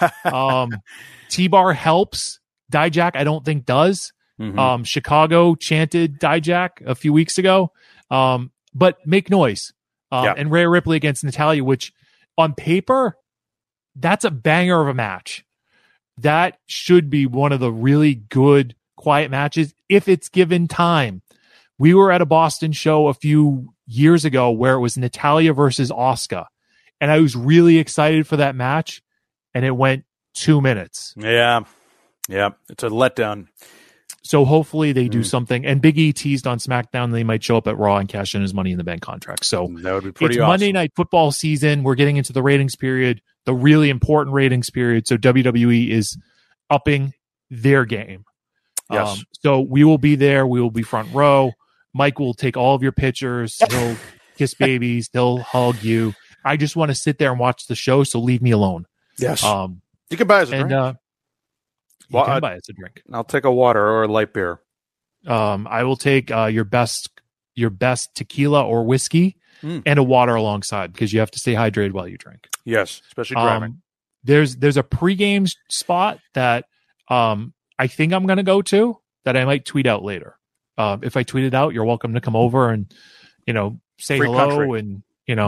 T-Bar helps. Dijak, I don't think does. Mm-hmm. Chicago chanted Dijak a few weeks ago. But make noise. And Rhea Ripley against Natalya, which on paper, that's a banger of a match. That should be one of the really good, quiet matches if it's given time. We were at a Boston show a few years ago where it was Natalya versus Asuka, and I was really excited for that match, and it went 2 minutes. Yeah. It's a letdown. So hopefully they do something. And Big E teased on SmackDown they might show up at Raw and cash in his Money in the Bank contract. So that would be pretty it's awesome. Monday Night Football season. We're getting into the ratings period, the really important ratings period. So WWE is upping their game. Yes. So we will be there. We will be front row. Mike will take all of your pictures. He'll kiss babies. He'll hug you. I just want to sit there and watch the show. So leave me alone. Yes. You can buy us a drink. You can buy us a drink. I'll take a water or a light beer. I will take your best tequila or whiskey and a water alongside, because you have to stay hydrated while you drink. Yes, especially driving. There's a pregame spot that I think I'm going to go to that I might tweet out later. If I tweet it out, you're welcome to come over and say Free hello country.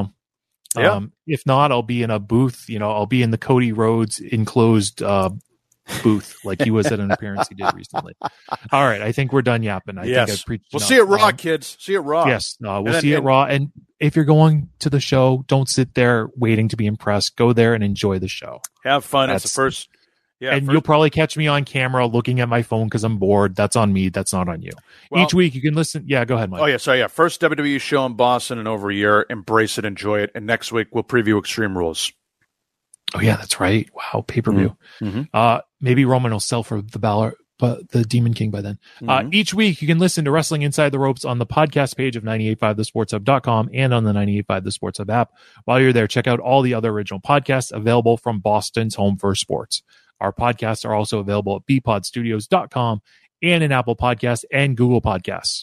and if not, I'll be in a booth. I'll be in the Cody Rhodes enclosed booth like he was at an appearance he did recently. All right, I think we're done yapping. I think I've preached We'll enough. see it Raw, kids. See it Raw. Yes, we'll see it Raw. And if you're going to the show, don't sit there waiting to be impressed. Go there and enjoy the show. Have fun. It's the first. Yeah, and you'll probably catch me on camera looking at my phone because I'm bored. That's on me. That's not on you. Well, each week you can listen. Yeah, go ahead, Mike. Oh, yeah. So, yeah, first WWE show in Boston in over a year. Embrace it. Enjoy it. And next week we'll preview Extreme Rules. Oh, yeah, that's right. Wow, pay-per-view. Mm-hmm. Maybe Roman will sell for the Balor, but the Demon King by then. Each week you can listen to Wrestling Inside the Ropes on the podcast page of 985thesportshub.com and on the 985 The Sports Hub app. While you're there, check out all the other original podcasts available from Boston's home for sports. Our podcasts are also available at bpodstudios.com and in Apple Podcasts and Google Podcasts.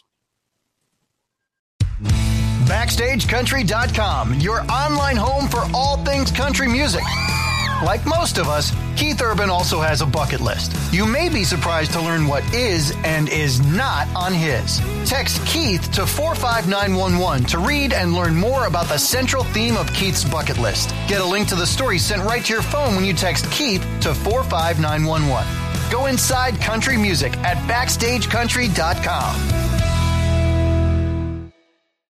BackstageCountry.com, your online home for all things country music. Like most of us, Keith Urban also has a bucket list. You may be surprised to learn what is and is not on his. Text Keith to 45911 to read and learn more about the central theme of Keith's bucket list. Get a link to the story sent right to your phone when you text Keith to 45911. Go inside country music at BackstageCountry.com.